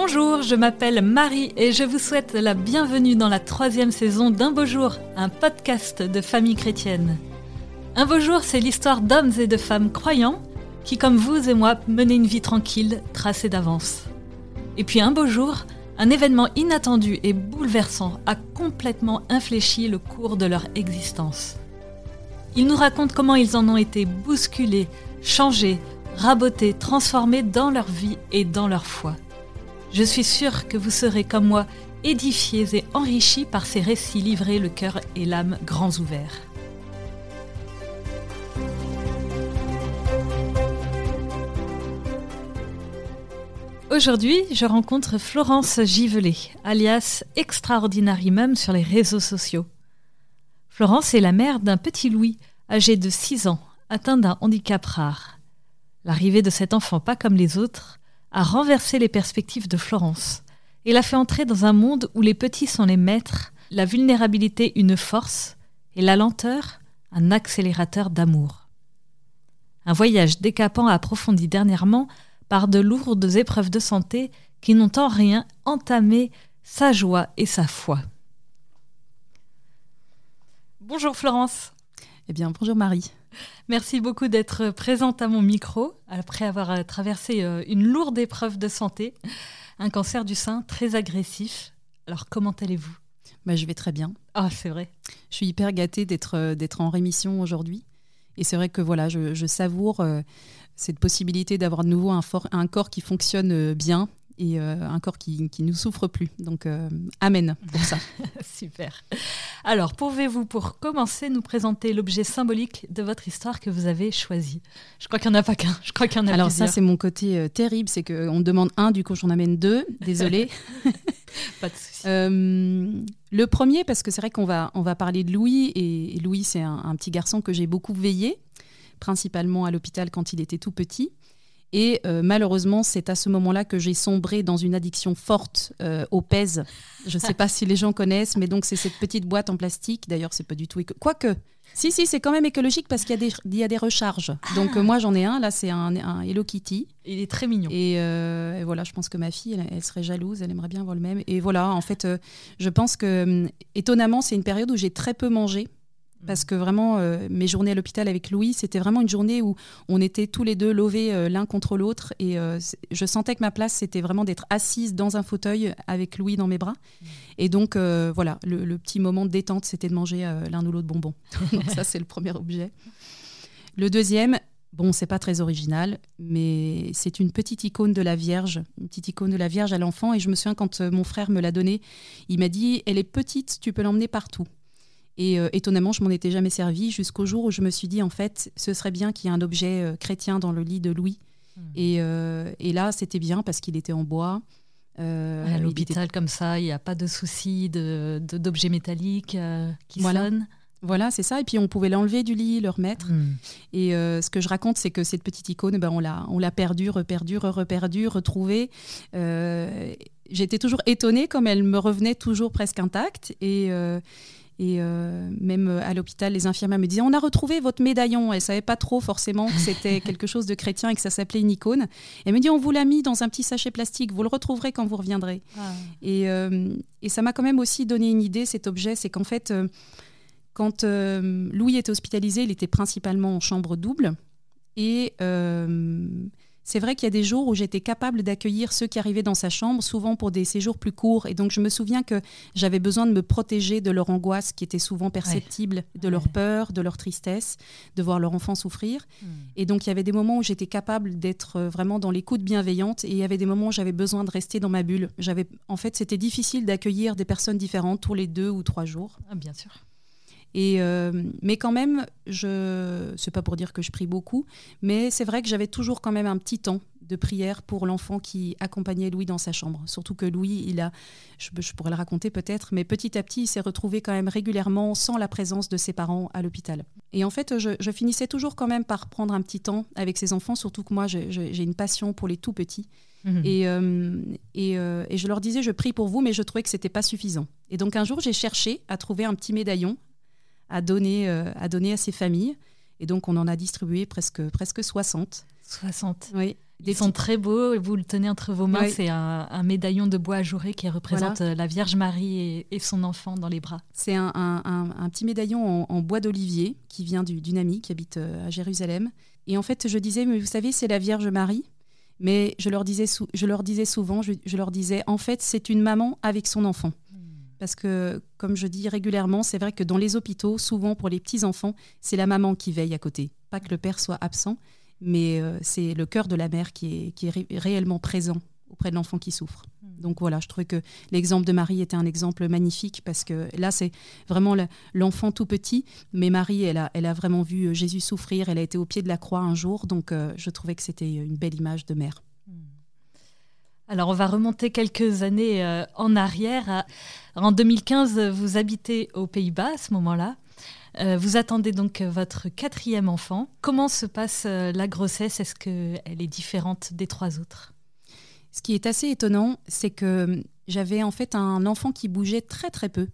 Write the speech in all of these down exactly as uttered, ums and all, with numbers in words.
Bonjour, je m'appelle Marie et je vous souhaite la bienvenue dans la troisième saison d'Un beau jour, un podcast de famille chrétienne. Un beau jour, c'est l'histoire d'hommes et de femmes croyants qui, comme vous et moi, menaient une vie tranquille, tracée d'avance. Et puis un beau jour, un événement inattendu et bouleversant a complètement infléchi le cours de leur existence. Ils nous racontent comment ils en ont été bousculés, changés, rabotés, transformés dans leur vie et dans leur foi. Je suis sûre que vous serez comme moi édifiés et enrichis par ces récits livrés le cœur et l'âme grands ouverts. Aujourd'hui, je rencontre Florence Givelet, alias Extraordinary Mum sur les réseaux sociaux. Florence est la mère d'un petit Louis, âgé de six ans, atteint d'un handicap rare. L'arrivée de cet enfant, pas comme les autres, a renversé les perspectives de Florence et l'a fait entrer dans un monde où les petits sont les maîtres, la vulnérabilité une force et la lenteur un accélérateur d'amour. Un voyage décapant a approfondi dernièrement par de lourdes épreuves de santé qui n'ont en rien entamé sa joie et sa foi. Bonjour Florence. Eh bien, bonjour Marie. Merci beaucoup d'être présente à mon micro, après avoir traversé une lourde épreuve de santé, un cancer du sein très agressif. Alors, comment allez-vous ? Bah, je vais très bien. Ah, oh, c'est vrai. Je suis hyper gâtée d'être, d'être en rémission aujourd'hui. Et c'est vrai que voilà, je, je savoure euh, cette possibilité d'avoir de nouveau un, for- un corps qui fonctionne euh, bien et euh, un corps qui, qui ne souffre plus. Donc, euh, amen pour ça. Super. Alors, pouvez-vous, pour commencer, nous présenter l'objet symbolique de votre histoire que vous avez choisi ? Je crois qu'il n'y en a pas qu'un, je crois qu'il y en a Alors plusieurs. ça, c'est mon côté euh, terrible, c'est qu'on demande un, du coup j'en amène deux, désolée. Pas de souci. Euh, le premier, parce que c'est vrai qu'on va, on va parler de Louis, et, et Louis, c'est un, un petit garçon que j'ai beaucoup veillé, principalement à l'hôpital quand il était tout petit. Et euh, malheureusement, c'est à ce moment-là que j'ai sombré dans une addiction forte euh, au pèse. Je ne sais pas si les gens connaissent, mais donc c'est cette petite boîte en plastique. D'ailleurs, c'est pas du tout éco... Quoique, si, si, c'est quand même écologique parce qu'il y a des, il y a des recharges. Ah. Donc euh, moi, j'en ai un. Là, c'est un, un Hello Kitty. Il est très mignon. Et, euh, et voilà, je pense que ma fille, elle, elle serait jalouse. Elle aimerait bien avoir le même. Et voilà, en fait, euh, je pense que, étonnamment, c'est une période où j'ai très peu mangé. Parce que vraiment, euh, mes journées à l'hôpital avec Louis, c'était vraiment une journée où on était tous les deux lovés euh, l'un contre l'autre. Et euh, je sentais que ma place, c'était vraiment d'être assise dans un fauteuil avec Louis dans mes bras. Mmh. Et donc, euh, voilà, le, le petit moment de détente, c'était de manger euh, l'un ou l'autre bonbon. Donc ça, c'est le premier objet. Le deuxième, bon, c'est pas très original, mais c'est une petite icône de la Vierge, une petite icône de la Vierge à l'enfant. Et je me souviens, quand euh, mon frère me l'a donnée, il m'a dit « Elle est petite, tu peux l'emmener partout ». Et euh, étonnamment, je m'en étais jamais servi jusqu'au jour où je me suis dit, en fait, ce serait bien qu'il y ait un objet euh, chrétien dans le lit de Louis. Mmh. Et, euh, et là, c'était bien parce qu'il était en bois. Euh, à l'hôpital, était... comme ça, il n'y a pas de souci de, de, d'objets métalliques euh, qui voilà. sonnent. Voilà, c'est ça. Et puis, on pouvait l'enlever du lit, le remettre. Mmh. Et euh, ce que je raconte, c'est que cette petite icône, ben, on l'a, on l'a perdue, reperdue, reperdue, retrouvée. Euh, j'étais toujours étonnée comme elle me revenait toujours presque intacte. Et... Euh, Et euh, même à l'hôpital, les infirmières me disaient « On a retrouvé votre médaillon ». Elles ne savaient pas trop forcément que c'était quelque chose de chrétien et que ça s'appelait une icône. Elle me dit « On vous l'a mis dans un petit sachet plastique, vous le retrouverez quand vous reviendrez ah. ». Et, euh, et ça m'a quand même aussi donné une idée, cet objet, c'est qu'en fait, euh, quand euh, Louis était hospitalisé, il était principalement en chambre double. Et... Euh, c'est vrai qu'il y a des jours où j'étais capable d'accueillir ceux qui arrivaient dans sa chambre, souvent pour des séjours plus courts. Et donc, je me souviens que j'avais besoin de me protéger de leur angoisse qui était souvent perceptible, ouais. de leur ouais. peur, de leur tristesse, de voir leur enfant souffrir. Mmh. Et donc, il y avait des moments où j'étais capable d'être vraiment dans l'écoute bienveillante et il y avait des moments où j'avais besoin de rester dans ma bulle. J'avais, en fait, c'était difficile d'accueillir des personnes différentes tous les deux ou trois jours. Ah, bien sûr. Et euh, mais quand même, je, c'est pas pour dire que je prie beaucoup, mais c'est vrai que j'avais toujours quand même un petit temps de prière pour l'enfant qui accompagnait Louis dans sa chambre. Surtout que Louis, il a, je, je pourrais le raconter peut-être, mais petit à petit, il s'est retrouvé quand même régulièrement sans la présence de ses parents à l'hôpital. Et en fait, je, je finissais toujours quand même par prendre un petit temps avec ses enfants, surtout que moi, je, je, j'ai une passion pour les tout petits. Mmh. Et, euh, et, euh, et je leur disais, je prie pour vous, mais je trouvais que c'était pas suffisant. Et donc un jour, j'ai cherché à trouver un petit médaillon à donner, euh, à donner à ces familles. Et donc, on en a distribué presque, presque soixante. soixante. Oui. Ils sont très beaux, vous le tenez entre vos mains, oui. C'est un, un médaillon de bois ajouré qui représente voilà. la Vierge Marie et, et son enfant dans les bras. C'est un, un, un, un petit médaillon en, en bois d'olivier qui vient du, d'une amie qui habite à Jérusalem. Et en fait, je disais, mais vous savez, c'est la Vierge Marie. Mais je leur disais, sou- je leur disais souvent, je, je leur disais, en fait, c'est une maman avec son enfant. Mmh. Parce que, comme je dis régulièrement, c'est vrai que dans les hôpitaux, souvent pour les petits-enfants, c'est la maman qui veille à côté. Pas que le père soit absent, mais euh, c'est le cœur de la mère qui est, qui est ré- réellement présent auprès de l'enfant qui souffre. Mmh. Donc voilà, je trouvais que l'exemple de Marie était un exemple magnifique parce que là, c'est vraiment le, l'enfant tout petit, mais Marie, elle a, elle a vraiment vu Jésus souffrir, elle a été au pied de la croix un jour, donc euh, je trouvais que c'était une belle image de mère. Mmh. Alors, on va remonter quelques années euh, en arrière. En deux mille quinze, vous habitez aux Pays-Bas à ce moment-là. Euh, vous attendez donc votre quatrième enfant. Comment se passe euh, la grossesse ? Est-ce qu'elle est différente des trois autres ? Ce qui est assez étonnant, c'est que j'avais en fait un enfant qui bougeait très très peu.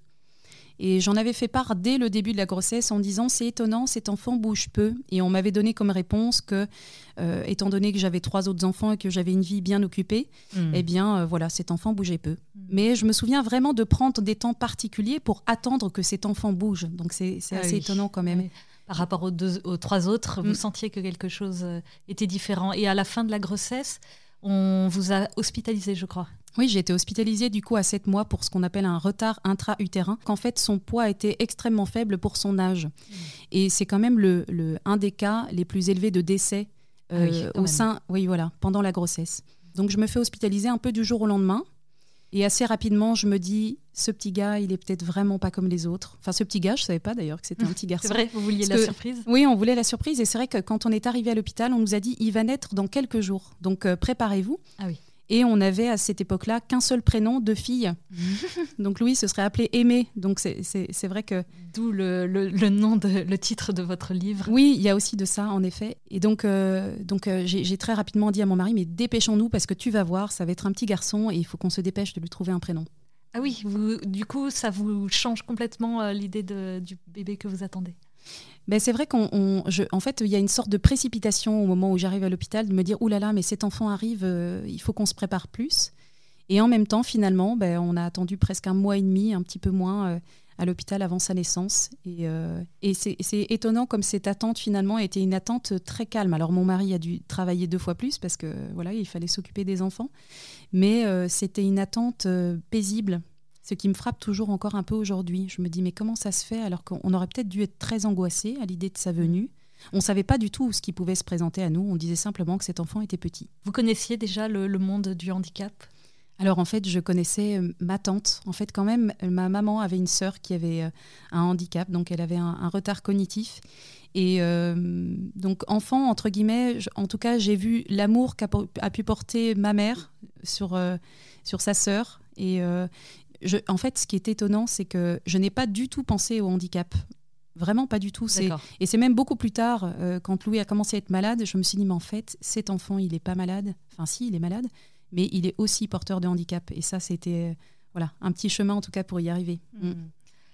Et j'en avais fait part dès le début de la grossesse en disant « c'est étonnant, cet enfant bouge peu ». Et on m'avait donné comme réponse que, euh, étant donné que j'avais trois autres enfants et que j'avais une vie bien occupée, mmh. eh bien euh, voilà, cet enfant bougeait peu. Mmh. Mais je me souviens vraiment de prendre des temps particuliers pour attendre que cet enfant bouge. Donc c'est, c'est assez ah oui. étonnant quand même. Oui. Par rapport aux, deux, aux trois autres, mmh. vous sentiez que quelque chose était différent. Et à la fin de la grossesse, on vous a hospitalisé, je crois. Oui, j'ai été hospitalisée du coup à sept mois pour ce qu'on appelle un retard intra-utérin. Qu'en fait, son poids était extrêmement faible pour son âge. Mmh. Et c'est quand même le, le, un des cas les plus élevés de décès euh, ah oui, au sein, oui, voilà, pendant la grossesse. Donc je me fais hospitaliser un peu du jour au lendemain. Et assez rapidement, je me dis, ce petit gars, il est peut-être vraiment pas comme les autres. Enfin, ce petit gars, je ne savais pas d'ailleurs que c'était un petit garçon. C'est vrai, vous vouliez Parce la que, surprise ? Oui, on voulait la surprise. Et c'est vrai que quand on est arrivé à l'hôpital, on nous a dit, il va naître dans quelques jours. Donc euh, préparez-vous. Ah oui. Et on avait à cette époque-là qu'un seul prénom de fille. Donc Louis se serait appelé Aimé. Donc c'est, c'est, c'est vrai que... D'où le, le, le nom, de, le titre de votre livre. Oui, il y a aussi de ça, en effet. Et donc, euh, donc euh, j'ai, j'ai très rapidement dit à mon mari, mais dépêchons-nous parce que tu vas voir, ça va être un petit garçon et il faut qu'on se dépêche de lui trouver un prénom. Ah oui, vous, du coup, ça vous change complètement euh, l'idée de, du bébé que vous attendez. Ben c'est vrai qu'en en fait, il y a une sorte de précipitation au moment où j'arrive à l'hôpital, de me dire « Ouh là là, mais cet enfant arrive, euh, il faut qu'on se prépare plus ». Et en même temps, finalement, ben, on a attendu presque un mois et demi, un petit peu moins, euh, à l'hôpital avant sa naissance. Et, euh, et c'est, c'est étonnant comme cette attente, finalement, était une attente très calme. Alors, mon mari a dû travailler deux fois plus parce que voilà, il fallait s'occuper des enfants. Mais euh, c'était une attente euh, paisible. Ce qui me frappe toujours encore un peu aujourd'hui. Je me dis, mais comment ça se fait alors qu'on aurait peut-être dû être très angoissé à l'idée de sa venue. On ne savait pas du tout ce qui pouvait se présenter à nous. On disait simplement que cet enfant était petit. Vous connaissiez déjà le, le monde du handicap ? Alors en fait, je connaissais euh, ma tante. En fait, quand même, ma maman avait une sœur qui avait euh, un handicap, donc elle avait un, un retard cognitif. Et euh, donc enfant, entre guillemets, je, en tout cas, j'ai vu l'amour qu'a a pu porter ma mère sur, euh, sur sa sœur. Et... Euh, Je, en fait, ce qui est étonnant, c'est que je n'ai pas du tout pensé au handicap. Vraiment pas du tout. C'est, et c'est même beaucoup plus tard, euh, quand Louis a commencé à être malade, je me suis dit, mais en fait, cet enfant, il n'est pas malade. Enfin, si, il est malade, mais il est aussi porteur de handicap. Et ça, c'était euh, voilà, un petit chemin, en tout cas, pour y arriver. Mmh. Mmh.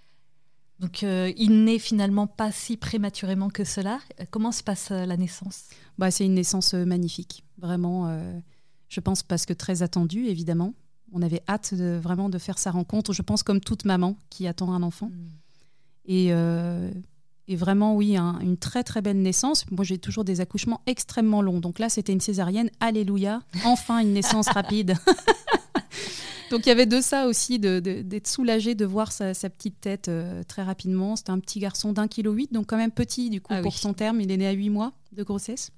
Donc, euh, il n'est finalement pas si prématurément que cela. Comment se passe euh, la naissance ? Bah, c'est une naissance euh, magnifique. Vraiment, euh, je pense, parce que très attendue, évidemment. On avait hâte de, vraiment de faire sa rencontre, je pense comme toute maman qui attend un enfant. Mmh. Et, euh, et vraiment, oui, un, une très très belle naissance. Moi, j'ai toujours des accouchements extrêmement longs. Donc là, c'était une césarienne, alléluia, enfin une naissance rapide. Donc il y avait de ça aussi, de, de, d'être soulagée de voir sa, sa petite tête euh, très rapidement. C'était un petit garçon d'un kilo huit, donc quand même petit du coup ah pour oui. son terme. Il est né à huit mois de grossesse.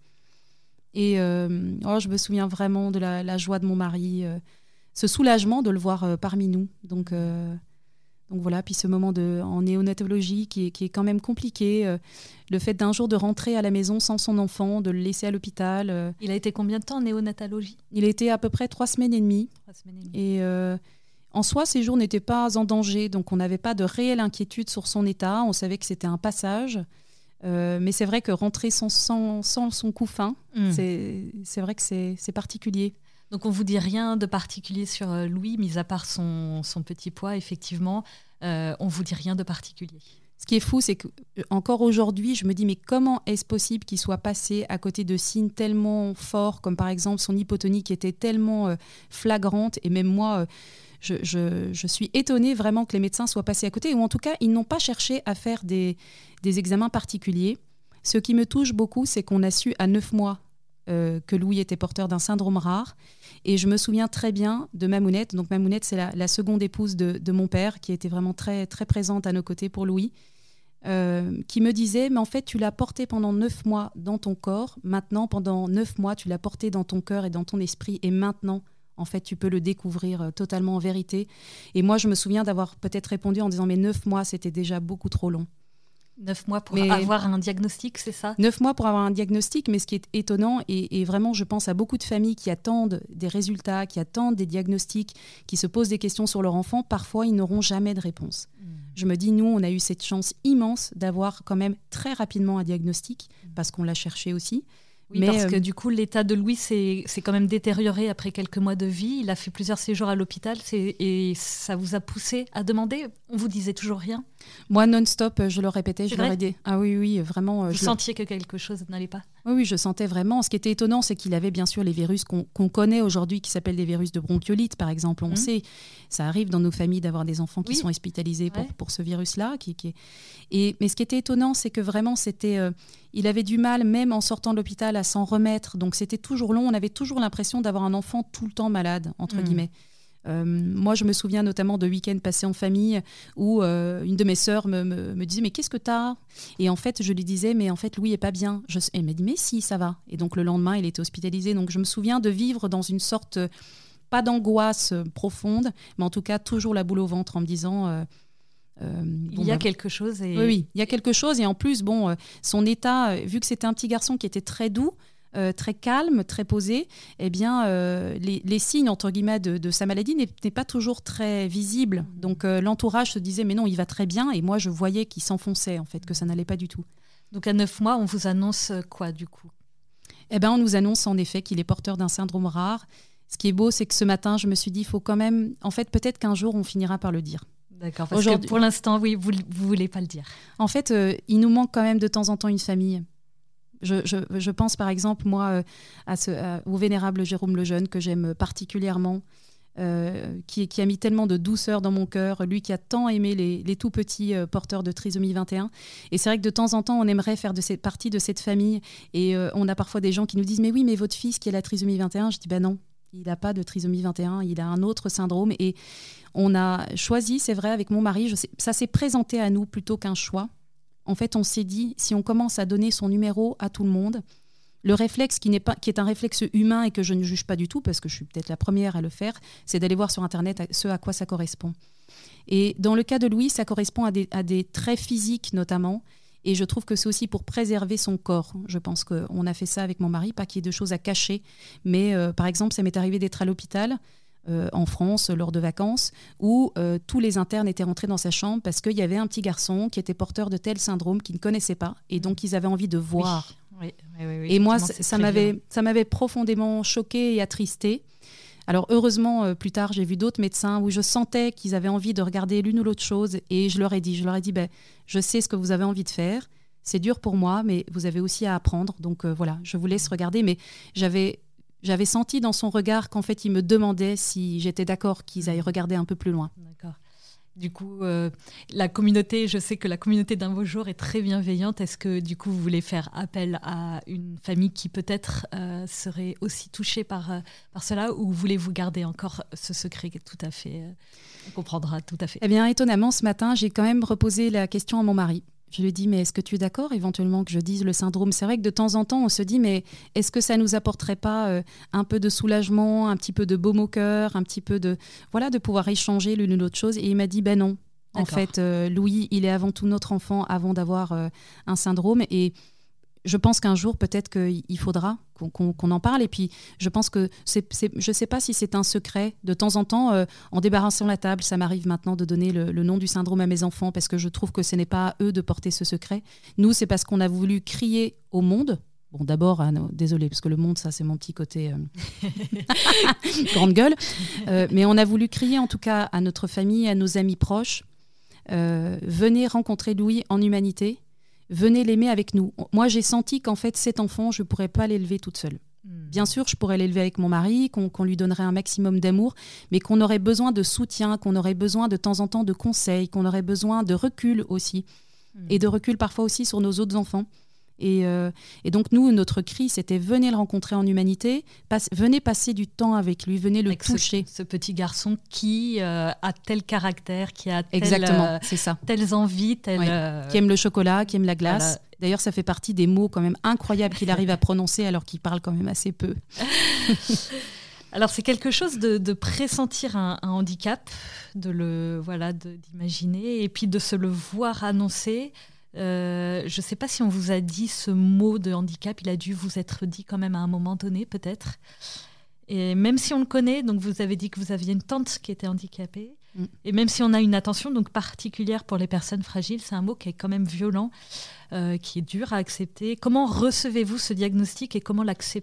Et euh, oh, je me souviens vraiment de la, la joie de mon mari, euh, ce soulagement de le voir euh, parmi nous. Donc, euh, donc voilà, puis ce moment de, en néonatologie qui est, qui est quand même compliqué. Euh, le fait d'un jour de rentrer à la maison sans son enfant, de le laisser à l'hôpital. Euh, Il a été combien de temps en néonatologie ? Il a été à peu près trois semaines et demie. Trois semaines et demie. Et euh, en soi, ces jours n'étaient pas en danger, donc on n'avait pas de réelle inquiétude sur son état. On savait que c'était un passage. Euh, mais c'est vrai que rentrer sans, sans, sans son couffin, mmh. c'est, c'est vrai que c'est, c'est particulier. Donc on ne vous dit rien de particulier sur Louis, mis à part son, son petit poids, effectivement. Euh, on ne vous dit rien de particulier. Ce qui est fou, c'est qu'encore aujourd'hui, je me dis, mais comment est-ce possible qu'il soit passé à côté de signes tellement forts, comme par exemple son hypotonie qui était tellement euh, flagrante, et même moi, euh, je, je, je suis étonnée vraiment que les médecins soient passés à côté, ou en tout cas, ils n'ont pas cherché à faire des, des examens particuliers. Ce qui me touche beaucoup, c'est qu'on a su à neuf mois euh, que Louis était porteur d'un syndrome rare. Et je me souviens très bien de Mamounette. Donc Mamounette, c'est la, la seconde épouse de, de mon père, qui était vraiment très, très présente à nos côtés pour Louis. Euh, qui me disait, mais en fait, tu l'as porté pendant neuf mois dans ton corps. Maintenant, pendant neuf mois, tu l'as porté dans ton cœur et dans ton esprit. Et maintenant, en fait, tu peux le découvrir euh, totalement en vérité. Et moi, je me souviens d'avoir peut-être répondu en disant, mais neuf mois, c'était déjà beaucoup trop long. Neuf mois pour mais avoir un diagnostic, c'est ça ? Neuf mois pour avoir un diagnostic, mais ce qui est étonnant, et, et vraiment, je pense à beaucoup de familles qui attendent des résultats, qui attendent des diagnostics, qui se posent des questions sur leur enfant. Parfois, ils n'auront jamais de réponse. Mmh. Je me dis, nous, on a eu cette chance immense d'avoir quand même très rapidement un diagnostic, parce qu'on l'a cherché aussi. Oui, mais parce euh... que du coup, l'état de Louis s'est, s'est quand même détérioré après quelques mois de vie. Il a fait plusieurs séjours à l'hôpital c'est, et ça vous a poussé à demander ? On vous disait toujours rien ? Moi, non-stop, je le répétais, c'est je leur ai dit. Ah oui, oui, vraiment. Vous je sentiez que quelque chose n'allait pas ? Oui, oui, je sentais vraiment. Ce qui était étonnant, c'est qu'il avait bien sûr les virus qu'on, qu'on connaît aujourd'hui, qui s'appellent des virus de bronchiolite, par exemple. On mmh. sait, ça arrive dans nos familles d'avoir des enfants qui oui. sont hospitalisés pour, ouais. pour ce virus-là. Qui, qui est... Et, mais ce qui était étonnant, c'est que vraiment, c'était, euh, il avait du mal, même en sortant de l'hôpital, à s'en remettre. Donc, c'était toujours long. On avait toujours l'impression d'avoir un enfant tout le temps malade, entre mmh. guillemets. Euh, moi, je me souviens notamment de week-ends passés en famille où euh, une de mes sœurs me, me, me disait « Mais qu'est-ce que t'as ?» Et en fait, je lui disais « Mais en fait, Louis est pas bien. » je, Elle m'a dit « Mais si, ça va. » Et donc, le lendemain, il était hospitalisé. Donc, je me souviens de vivre dans une sorte, pas d'angoisse profonde, mais en tout cas, toujours la boule au ventre en me disant euh, euh, bon, il y a bah, quelque chose. Et... Oui, oui, il y a quelque chose. Et en plus, bon, euh, son état, vu que c'était un petit garçon qui était très doux, Euh, très calme, très posé, eh bien, euh, les, les signes, entre guillemets, de, de sa maladie n'étaient pas toujours très visibles. Donc, euh, l'entourage se disait, mais non, il va très bien. Et moi, je voyais qu'il s'enfonçait, en fait, que ça n'allait pas du tout. Donc, à neuf mois, on vous annonce quoi, du coup ? Eh bien, on nous annonce, en effet, qu'il est porteur d'un syndrome rare. Ce qui est beau, c'est que ce matin, je me suis dit, il faut quand même... En fait, peut-être qu'un jour, on finira par le dire. D'accord, parce Aujourd'hui... que pour l'instant, oui, vous ne voulez pas le dire. En fait, euh, il nous manque quand même de temps en temps une famille. Je, je, je pense par exemple, moi, euh, à ce, à, au vénérable Jérôme Lejeune, que j'aime particulièrement, euh, qui, qui a mis tellement de douceur dans mon cœur, lui qui a tant aimé les, les tout petits euh, porteurs de trisomie vingt et un. Et c'est vrai que de temps en temps, on aimerait faire de cette, partie de cette famille. Et euh, on a parfois des gens qui nous disent « Mais oui, mais votre fils qui a la trisomie vingt et un », je dis « Ben non, il n'a pas de trisomie vingt et un, il a un autre syndrome. » Et on a choisi, c'est vrai, avec mon mari, je sais, ça s'est présenté à nous plutôt qu'un choix. En fait, on s'est dit, si on commence à donner son numéro à tout le monde, le réflexe qui, n'est pas, qui est un réflexe humain et que je ne juge pas du tout, parce que je suis peut-être la première à le faire, c'est d'aller voir sur Internet ce à quoi ça correspond. Et dans le cas de Louis, ça correspond à des, à des traits physiques notamment, et je trouve que c'est aussi pour préserver son corps. Je pense qu'on a fait ça avec mon mari, pas qu'il y ait de choses à cacher, mais euh, par exemple, ça m'est arrivé d'être à l'hôpital, Euh, en France lors de vacances où euh, tous les internes étaient rentrés dans sa chambre parce qu'il y avait un petit garçon qui était porteur de tel syndrome qu'ils ne connaissaient pas et donc ils avaient envie de voir. Oui, oui, oui, oui, et moi, ça m'avait, ça m'avait profondément choquée et attristée. Alors heureusement, euh, plus tard, j'ai vu d'autres médecins où je sentais qu'ils avaient envie de regarder l'une ou l'autre chose et je leur ai dit, je leur ai dit ben, je sais ce que vous avez envie de faire, c'est dur pour moi, mais vous avez aussi à apprendre. Donc euh, voilà, je vous laisse regarder. Mais j'avais... J'avais senti dans son regard qu'en fait, il me demandait si j'étais d'accord qu'ils aillent regarder un peu plus loin. D'accord. Du coup, euh, la communauté, je sais que la communauté d'Un Beau Jour est très bienveillante. Est-ce que du coup, vous voulez faire appel à une famille qui peut-être euh, serait aussi touchée par, euh, par cela, ou voulez-vous garder encore ce secret tout à fait, euh, on comprendra tout à fait. Eh bien, étonnamment, ce matin, j'ai quand même reposé la question à mon mari. Je lui ai dit, mais est-ce que tu es d'accord éventuellement que je dise le syndrome ? C'est vrai que de temps en temps, on se dit, mais est-ce que ça nous apporterait pas euh, un peu de soulagement, un petit peu de baume au cœur, un petit peu de... Voilà, de pouvoir échanger l'une ou l'autre chose. Et il m'a dit, ben non. D'accord. En fait, euh, Louis, il est avant tout notre enfant avant d'avoir euh, un syndrome. Et je pense qu'un jour, peut-être qu'il faudra qu'on, qu'on, qu'on en parle. Et puis, je pense que c'est, c'est, je ne sais pas si c'est un secret. De temps en temps, euh, en débarrassant la table, ça m'arrive maintenant de donner le, le nom du syndrome à mes enfants parce que je trouve que ce n'est pas à eux de porter ce secret. Nous, c'est parce qu'on a voulu crier au monde. Bon, d'abord, ah non, désolé, parce que le monde, ça, c'est mon petit côté euh... grande gueule. Euh, mais on a voulu crier, en tout cas, à notre famille, à nos amis proches, euh, venez rencontrer Louis en humanité, venez l'aimer avec nous. Moi, j'ai senti qu'en fait, cet enfant, je ne pourrais pas l'élever toute seule. Mmh. Bien sûr, je pourrais l'élever avec mon mari, qu'on, qu'on lui donnerait un maximum d'amour, mais qu'on aurait besoin de soutien, qu'on aurait besoin de temps en temps de conseils, qu'on aurait besoin de recul aussi, mmh. et de recul parfois aussi sur nos autres enfants. Et, euh, et donc nous, notre cri, c'était venez le rencontrer en humanité, passe, venez passer du temps avec lui, venez le avec toucher. Ce, ce petit garçon qui euh, a tel caractère, qui a tel, Exactement, euh, c'est ça. telles envies, telles, oui. euh... qui aime le chocolat, qui aime la glace. Voilà. D'ailleurs, ça fait partie des mots quand même incroyables qu'il arrive à prononcer alors qu'il parle quand même assez peu. Alors c'est quelque chose de, de pressentir un, un handicap, de le voilà, de, d'imaginer et puis de se le voir annoncer. Euh, je ne sais pas si on vous a dit ce mot de handicap, il a dû vous être dit quand même à un moment donné, peut-être. Et même si on le connaît, donc vous avez dit que vous aviez une tante qui était handicapée, mm. et même si on a une attention donc particulière pour les personnes fragiles, c'est un mot qui est quand même violent, euh, qui est dur à accepter. Comment recevez-vous ce diagnostic et comment l'acceptez-vous ?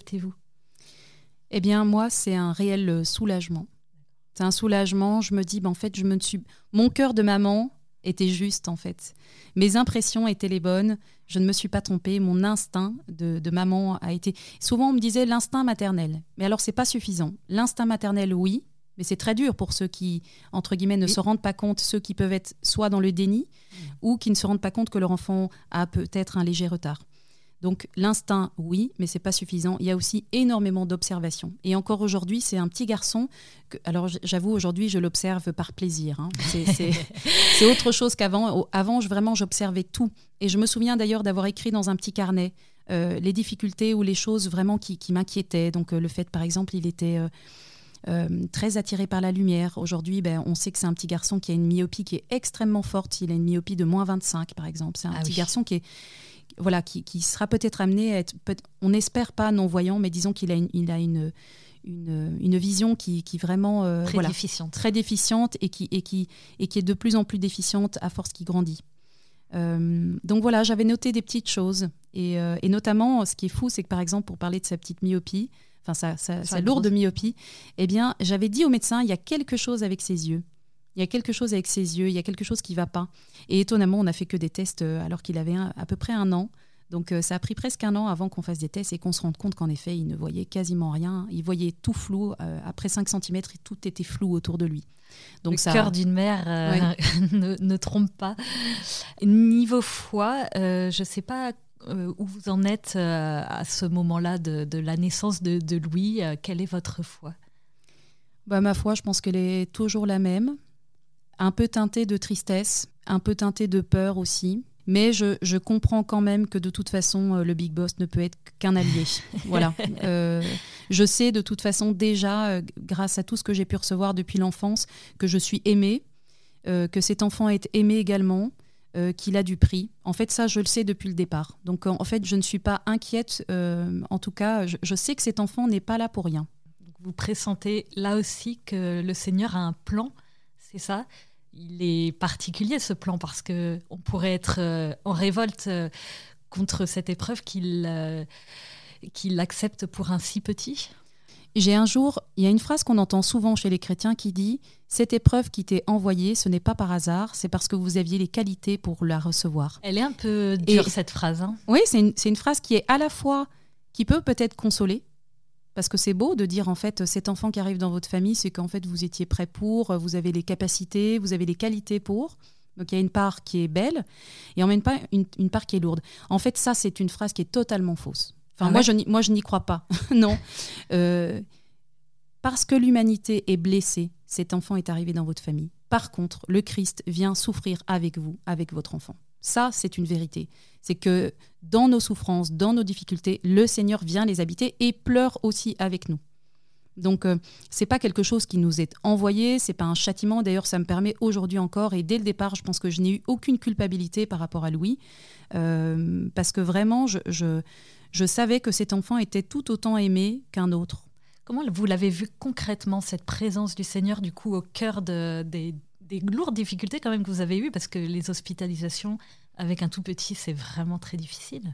Eh bien, moi, c'est un réel soulagement. C'est un soulagement. Je me dis, ben, en fait, je me suis... mon cœur de maman était juste, en fait. Mes impressions étaient les bonnes. Je ne me suis pas trompée. Mon instinct de, de maman a été... Souvent, on me disait l'instinct maternel. Mais alors, c'est pas suffisant. L'instinct maternel, oui, mais c'est très dur pour ceux qui, entre guillemets, ne oui. se rendent pas compte, ceux qui peuvent être soit dans le déni mmh. ou qui ne se rendent pas compte que leur enfant a peut-être un léger retard. Donc l'instinct, oui, mais c'est pas suffisant. Il y a aussi énormément d'observation. Et encore aujourd'hui, c'est un petit garçon. Que, alors j'avoue, aujourd'hui, je l'observe par plaisir. Hein. C'est, c'est, c'est autre chose qu'avant. Avant, je, vraiment, j'observais tout. Et je me souviens d'ailleurs d'avoir écrit dans un petit carnet euh, les difficultés ou les choses vraiment qui, qui m'inquiétaient. Donc euh, le fait, par exemple, il était euh, euh, très attiré par la lumière. Aujourd'hui, ben, on sait que c'est un petit garçon qui a une myopie qui est extrêmement forte. Il a une myopie de moins vingt-cinq, par exemple. C'est un ah petit oui. garçon qui est... Voilà, qui, qui sera peut-être amené à être, peut on n'espère pas non-voyant, mais disons qu'il a une, il a une, une, une vision qui, qui vraiment euh, très, voilà, déficiente. très déficiente et qui, et, qui, et qui est de plus en plus déficiente à force qu'il grandit. Euh, donc voilà, j'avais noté des petites choses. Et, euh, et notamment, ce qui est fou, c'est que par exemple, pour parler de sa petite myopie, enfin sa, sa, sa lourde grosse. myopie, eh bien, j'avais dit au médecin, il y a quelque chose avec ses yeux. Il y a quelque chose avec ses yeux, il y a quelque chose qui ne va pas. Et étonnamment, on n'a fait que des tests alors qu'il avait un, à peu près un an. Donc euh, ça a pris presque un an avant qu'on fasse des tests et qu'on se rende compte qu'en effet, il ne voyait quasiment rien. Il voyait tout flou. Euh, après cinq centimètres, tout était flou autour de lui. Donc, le ça... cœur d'une mère euh, oui. ne, ne trompe pas. Niveau foi, euh, je ne sais pas euh, où vous en êtes euh, à ce moment-là de, de la naissance de, de Louis. Euh, quelle est votre foi ? Bah, ma foi, je pense qu'elle est toujours la même. Un peu teintée de tristesse, un peu teintée de peur aussi. Mais je, je comprends quand même que de toute façon, euh, le Big Boss ne peut être qu'un allié. Voilà. Euh, je sais de toute façon déjà, euh, grâce à tout ce que j'ai pu recevoir depuis l'enfance, que je suis aimée, euh, que cet enfant est aimé également, euh, qu'il a du prix. En fait, ça, je le sais depuis le départ. Donc, en fait, je ne suis pas inquiète. Euh, en tout cas, je, je sais que cet enfant n'est pas là pour rien. Vous pressentez là aussi que le Seigneur a un plan, c'est ça ? Il est particulier ce plan parce qu'on pourrait être euh, en révolte euh, contre cette épreuve qu'il, euh, qu'il accepte pour un si petit. J'ai un jour, il y a une phrase qu'on entend souvent chez les chrétiens qui dit « Cette épreuve qui t'est envoyée, ce n'est pas par hasard, c'est parce que vous aviez les qualités pour la recevoir. » Elle est un peu dure, Et, cette phrase. Hein. Oui, c'est une, c'est une phrase qui est à la fois, qui peut peut-être consoler, parce que c'est beau de dire, en fait, cet enfant qui arrive dans votre famille, c'est qu'en fait, vous étiez prêt pour, vous avez les capacités, vous avez les qualités pour. Donc, il y a une part qui est belle et en même temps, une, une part qui est lourde. En fait, ça, c'est une phrase qui est totalement fausse. Enfin, ah moi, ouais je n'y, moi, je n'y crois pas. Non. Euh, parce que l'humanité est blessée, cet enfant est arrivé dans votre famille. Par contre, le Christ vient souffrir avec vous, avec votre enfant. Ça, c'est une vérité. C'est que dans nos souffrances, dans nos difficultés, le Seigneur vient les habiter et pleure aussi avec nous. Donc, euh, ce n'est pas quelque chose qui nous est envoyé, ce n'est pas un châtiment. D'ailleurs, ça me permet aujourd'hui encore, et dès le départ, je pense que je n'ai eu aucune culpabilité par rapport à Louis, euh, parce que vraiment, je, je, je savais que cet enfant était tout autant aimé qu'un autre. Comment vous l'avez vu concrètement, cette présence du Seigneur, du coup, au cœur de, des... des lourdes difficultés quand même que vous avez eues, parce que les hospitalisations avec un tout petit, c'est vraiment très difficile.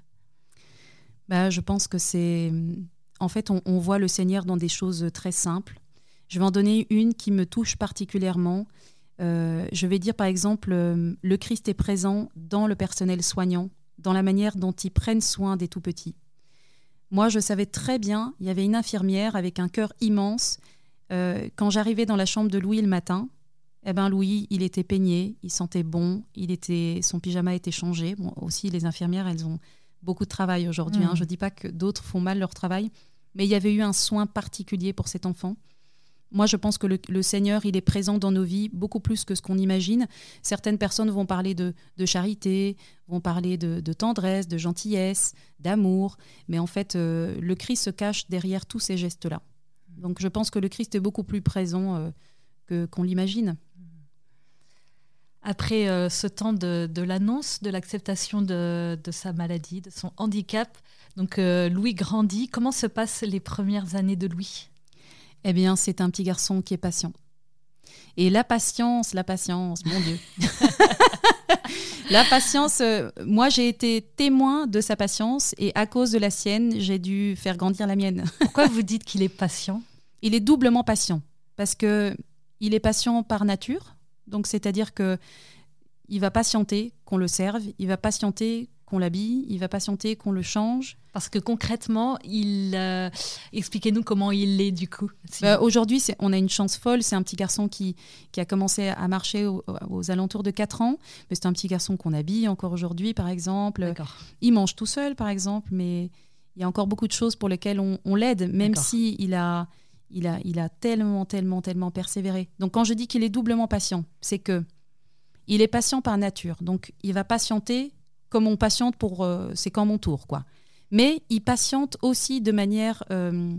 Bah, je pense que c'est... En fait, on, on voit le Seigneur dans des choses très simples. Je vais en donner une qui me touche particulièrement. Euh, je vais dire par exemple, euh, le Christ est présent dans le personnel soignant, dans la manière dont ils prennent soin des tout-petits. Moi, je savais très bien, il y avait une infirmière avec un cœur immense. Euh, quand j'arrivais dans la chambre de Louis le matin, eh ben Louis, il était peigné, il sentait bon, il était, son pyjama était changé. Bon, aussi, les infirmières, elles ont beaucoup de travail aujourd'hui. Mmh. Hein. Je ne dis pas que d'autres font mal leur travail, mais il y avait eu un soin particulier pour cet enfant. Moi, je pense que le, le Seigneur, il est présent dans nos vies beaucoup plus que ce qu'on imagine. Certaines personnes vont parler de, de charité, vont parler de, de tendresse, de gentillesse, d'amour. Mais en fait, euh, le Christ se cache derrière tous ces gestes-là. Donc, je pense que le Christ est beaucoup plus présent euh, que, qu'on l'imagine. Après euh, ce temps de, de l'annonce, de l'acceptation de, de sa maladie, de son handicap, donc euh, Louis grandit. Comment se passent les premières années de Louis ? Eh bien, c'est un petit garçon qui est patient. Et la patience, la patience, mon Dieu. La patience, euh, moi, j'ai été témoin de sa patience et à cause de la sienne, j'ai dû faire grandir la mienne. Pourquoi vous dites qu'il est patient ? Il est doublement patient parce qu'il est patient par nature. Donc, c'est-à-dire qu'il va patienter qu'on le serve, il va patienter qu'on l'habille, il va patienter qu'on le change. Parce que concrètement, il, euh, expliquez-nous comment il est du coup. Si bah, aujourd'hui, c'est, on a une chance folle. C'est un petit garçon qui, qui a commencé à marcher au, aux alentours de quatre ans. Mais c'est un petit garçon qu'on habille encore aujourd'hui, par exemple. D'accord. Il mange tout seul, par exemple. Mais il y a encore beaucoup de choses pour lesquelles on, on l'aide, même s'il a, il a, il a tellement, tellement, tellement persévéré. Donc quand je dis qu'il est doublement patient, c'est que il est patient par nature. Donc il va patienter comme on patiente pour... Euh, c'est quand mon tour, quoi. Mais il patiente aussi de manière euh,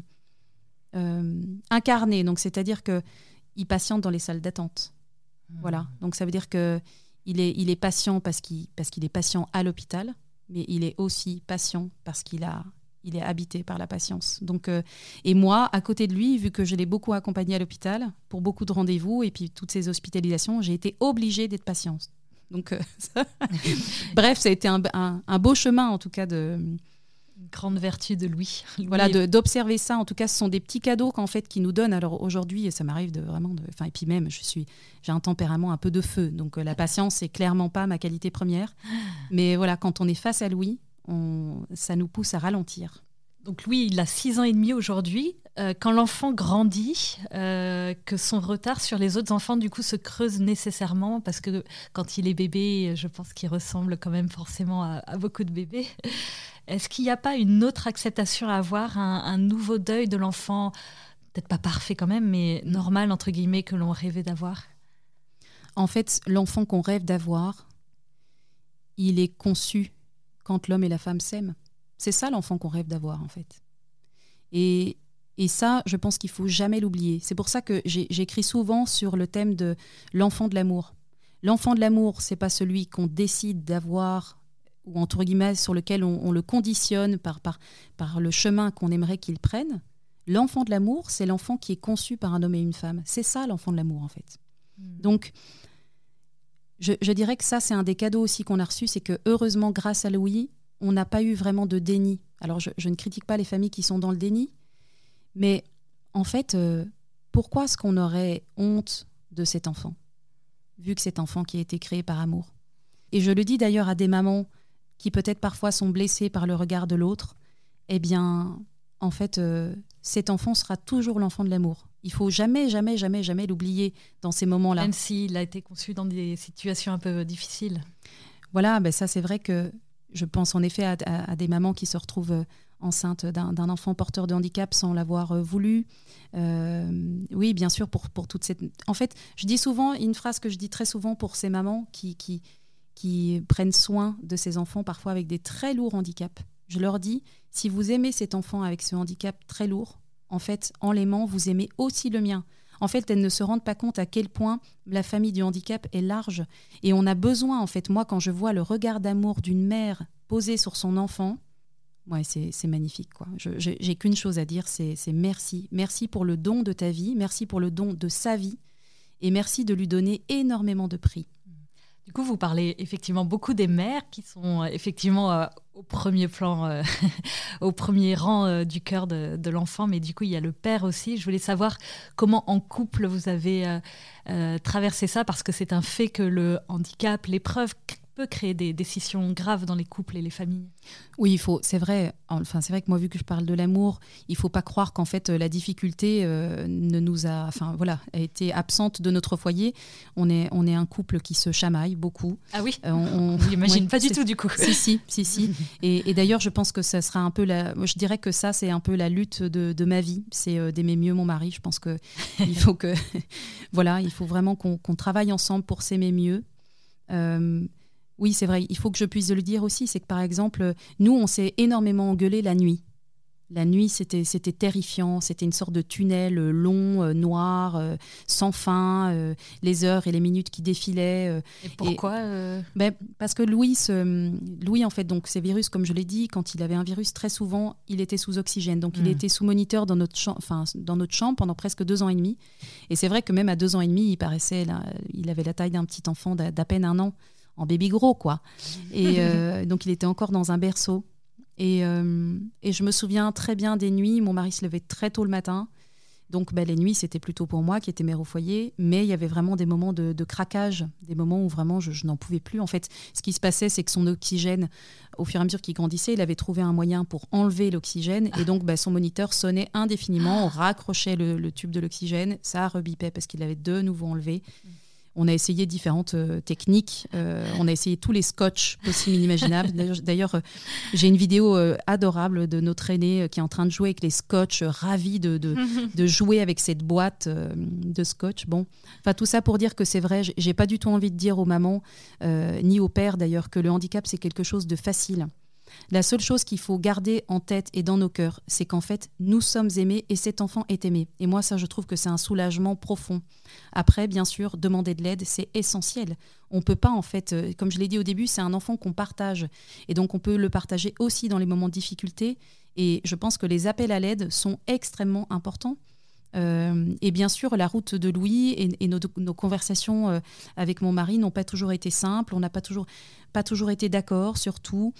euh, incarnée. Donc, c'est-à-dire qu'il patiente dans les salles d'attente. Mmh. Voilà. Donc, ça veut dire qu'il est, il est patient parce qu'il, parce qu'il est patient à l'hôpital, mais il est aussi patient parce qu'il a, il est habité par la patience. Donc, euh, et moi, à côté de lui, vu que je l'ai beaucoup accompagné à l'hôpital pour beaucoup de rendez-vous et puis toutes ces hospitalisations, j'ai été obligée d'être patiente. Donc, euh, ça... bref, ça a été un, un, un beau chemin, en tout cas, de... Une grande vertu de Louis. Voilà, de, d'observer ça. En tout cas, ce sont des petits cadeaux qu'en fait, qu'ils nous donnent. Alors aujourd'hui, ça m'arrive de vraiment... De... Enfin, et puis même, je suis, j'ai un tempérament un peu de feu. Donc, euh, la patience, c'est clairement pas ma qualité première. Mais voilà, quand on est face à Louis, on... ça nous pousse à ralentir. Donc Louis, il a six ans et demi aujourd'hui. Euh, quand l'enfant grandit, euh, que son retard sur les autres enfants, du coup, se creuse nécessairement, parce que quand il est bébé, je pense qu'il ressemble quand même forcément à, à beaucoup de bébés. Est-ce qu'il n'y a pas une autre acceptation à avoir, un, un nouveau deuil de l'enfant, peut-être pas parfait quand même, mais normal, entre guillemets, que l'on rêvait d'avoir ? En fait, l'enfant qu'on rêve d'avoir, il est conçu quand l'homme et la femme s'aiment. C'est ça l'enfant qu'on rêve d'avoir, en fait. Et, et ça, je pense qu'il ne faut jamais l'oublier. C'est pour ça que j'ai, j'écris souvent sur le thème de l'enfant de l'amour. L'enfant de l'amour, ce n'est pas celui qu'on décide d'avoir, ou entre guillemets, sur lequel on, on le conditionne par, par, par le chemin qu'on aimerait qu'il prenne. L'enfant de l'amour, c'est l'enfant qui est conçu par un homme et une femme. C'est ça, l'enfant de l'amour, en fait. Mmh. Donc, je, je dirais que ça, c'est un des cadeaux aussi qu'on a reçus, c'est que, heureusement, grâce à Louis, on n'a pas eu vraiment de déni. Alors, je, je ne critique pas les familles qui sont dans le déni, mais en fait, euh, pourquoi est-ce qu'on aurait honte de cet enfant, vu que cet enfant qui a été créé par amour ? Et je le dis d'ailleurs à des mamans qui peut-être parfois sont blessées par le regard de l'autre. Eh bien, en fait, euh, cet enfant sera toujours l'enfant de l'amour. Il faut jamais, jamais, jamais, jamais l'oublier dans ces moments-là. Même s'il a été conçu dans des situations un peu difficiles. Voilà, ben ça c'est vrai que je pense en effet à, à, à des mamans qui se retrouvent enceintes d'un, d'un enfant porteur de handicap sans l'avoir euh, voulu. Euh, oui, bien sûr, pour, pour toute cette... En fait, je dis souvent, une phrase que je dis très souvent pour ces mamans qui, qui, qui prennent soin de ces enfants, parfois avec des très lourds handicaps. Je leur dis, si vous aimez cet enfant avec ce handicap très lourd, en fait, en l'aimant, vous aimez aussi le mien. En fait, elles ne se rendent pas compte à quel point la famille du handicap est large. Et on a besoin, en fait, moi, quand je vois le regard d'amour d'une mère posé sur son enfant, ouais, c'est, c'est magnifique, quoi. Je, je, j'ai qu'une chose à dire, c'est, c'est merci. Merci pour le don de ta vie, merci pour le don de sa vie, et merci de lui donner énormément de prix. Du coup, vous parlez effectivement beaucoup des mères qui sont effectivement euh, au premier plan, euh, au premier rang euh, du cœur de, de l'enfant, mais du coup il y a le père aussi. Je voulais savoir comment en couple vous avez euh, euh, traversé ça, parce que c'est un fait que le handicap, l'épreuve peut créer des décisions graves dans les couples et les familles. Oui, il faut, c'est vrai. Enfin, c'est vrai que moi, vu que je parle de l'amour, il faut pas croire qu'en fait la difficulté euh, ne nous a, enfin voilà, a été absente de notre foyer. On est, on est un couple qui se chamaille beaucoup. Ah oui. Euh, on, on l'imagine ouais, pas du tout du coup. Si si si si. Et, et d'ailleurs, je pense que ça sera un peu la. Je dirais que ça, c'est un peu la lutte de, de ma vie. C'est euh, d'aimer mieux mon mari. Je pense que il faut que, voilà, il faut vraiment qu'on, qu'on travaille ensemble pour s'aimer mieux. Euh, Oui, c'est vrai. Il faut que je puisse le dire aussi. C'est que, par exemple, nous, on s'est énormément engueulés la nuit. La nuit, c'était, c'était terrifiant. C'était une sorte de tunnel long, euh, noir, euh, sans fin. Euh, les heures et les minutes qui défilaient. Euh, et pourquoi et, euh... ben, Parce que Louis, ce, Louis, en fait, donc, ces virus, comme je l'ai dit, quand il avait un virus, très souvent, il était sous oxygène. Donc, mmh. il était sous moniteur dans notre, champ- enfin, dans notre chambre pendant presque deux ans et demi. Et c'est vrai que même à deux ans et demi, il paraissait, là, il avait la taille d'un petit enfant d'à, d'à peine un an. En baby gros, quoi. Et euh, donc, il était encore dans un berceau. Et, euh, et je me souviens très bien des nuits. Mon mari se levait très tôt le matin. Donc, bah, les nuits, c'était plutôt pour moi qui étais mère au foyer. Mais il y avait vraiment des moments de, de craquage, des moments où vraiment je, je n'en pouvais plus. En fait, ce qui se passait, c'est que son oxygène, au fur et à mesure qu'il grandissait, il avait trouvé un moyen pour enlever l'oxygène. Et donc, bah, son moniteur sonnait indéfiniment. On raccrochait le, le tube de l'oxygène. Ça rebipait parce qu'il l'avait de nouveau enlevé. On a essayé différentes euh, techniques. Euh, on a essayé tous les scotch possibles et inimaginables. D'ailleurs, d'ailleurs euh, j'ai une vidéo euh, adorable de notre aîné euh, qui est en train de jouer avec les scotch, euh, ravi de, de, de jouer avec cette boîte euh, de scotch. Bon, enfin, tout ça pour dire que c'est vrai, j'ai pas du tout envie de dire aux mamans, euh, ni aux pères d'ailleurs, que le handicap, c'est quelque chose de facile. La seule chose qu'il faut garder en tête et dans nos cœurs, c'est qu'en fait, nous sommes aimés et cet enfant est aimé. Et moi, ça, je trouve que c'est un soulagement profond. Après, bien sûr, demander de l'aide, c'est essentiel. On peut pas, en fait, euh, comme je l'ai dit au début, c'est un enfant qu'on partage. Et donc, on peut le partager aussi dans les moments de difficulté. Et je pense que les appels à l'aide sont extrêmement importants. Euh, et bien sûr, la route de Louis et, et nos, nos conversations euh, avec mon mari n'ont pas toujours été simples. On n'a pas toujours, pas toujours été d'accord sur tout.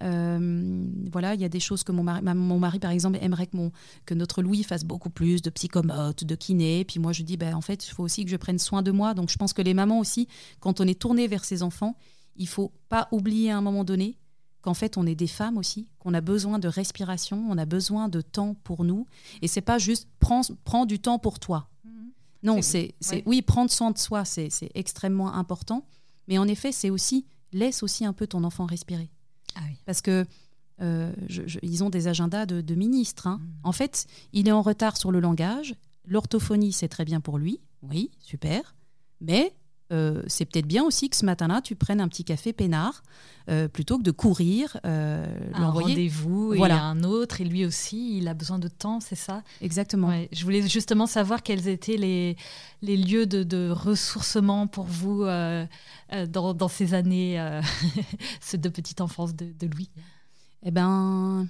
Euh, voilà, il y a des choses que mon mari, ma, mon mari par exemple, aimerait que, mon, que notre Louis fasse beaucoup plus de psychomote, de kiné. Puis moi, je dis, ben, en fait, il faut aussi que je prenne soin de moi. Donc, je pense que les mamans aussi, quand on est tourné vers ses enfants, il ne faut pas oublier à un moment donné qu'en fait, on est des femmes aussi, qu'on a besoin de respiration, on a besoin de temps pour nous. Et c'est pas juste prends, prends du temps pour toi. Mmh. Non, c'est, c'est, c'est ouais. oui, prendre soin de soi, c'est, c'est extrêmement important. Mais en effet, c'est aussi, laisse aussi un peu ton enfant respirer. Ah oui. Parce que euh, je, je, ils ont des agendas de, de ministres. Hein. Mmh. En fait, il est en retard sur le langage. L'orthophonie, c'est très bien pour lui. Oui, super. Mais Euh, c'est peut-être bien aussi que ce matin-là, tu prennes un petit café peinard euh, plutôt que de courir, euh, un l'envoyer. rendez-vous voilà. Et un autre, et lui aussi, il a besoin de temps, c'est ça ? Exactement. Ouais, je voulais justement savoir quels étaient les, les lieux de, de ressourcement pour vous euh, euh, dans, dans ces années euh, de petite enfance de, de Louis. Eh bien,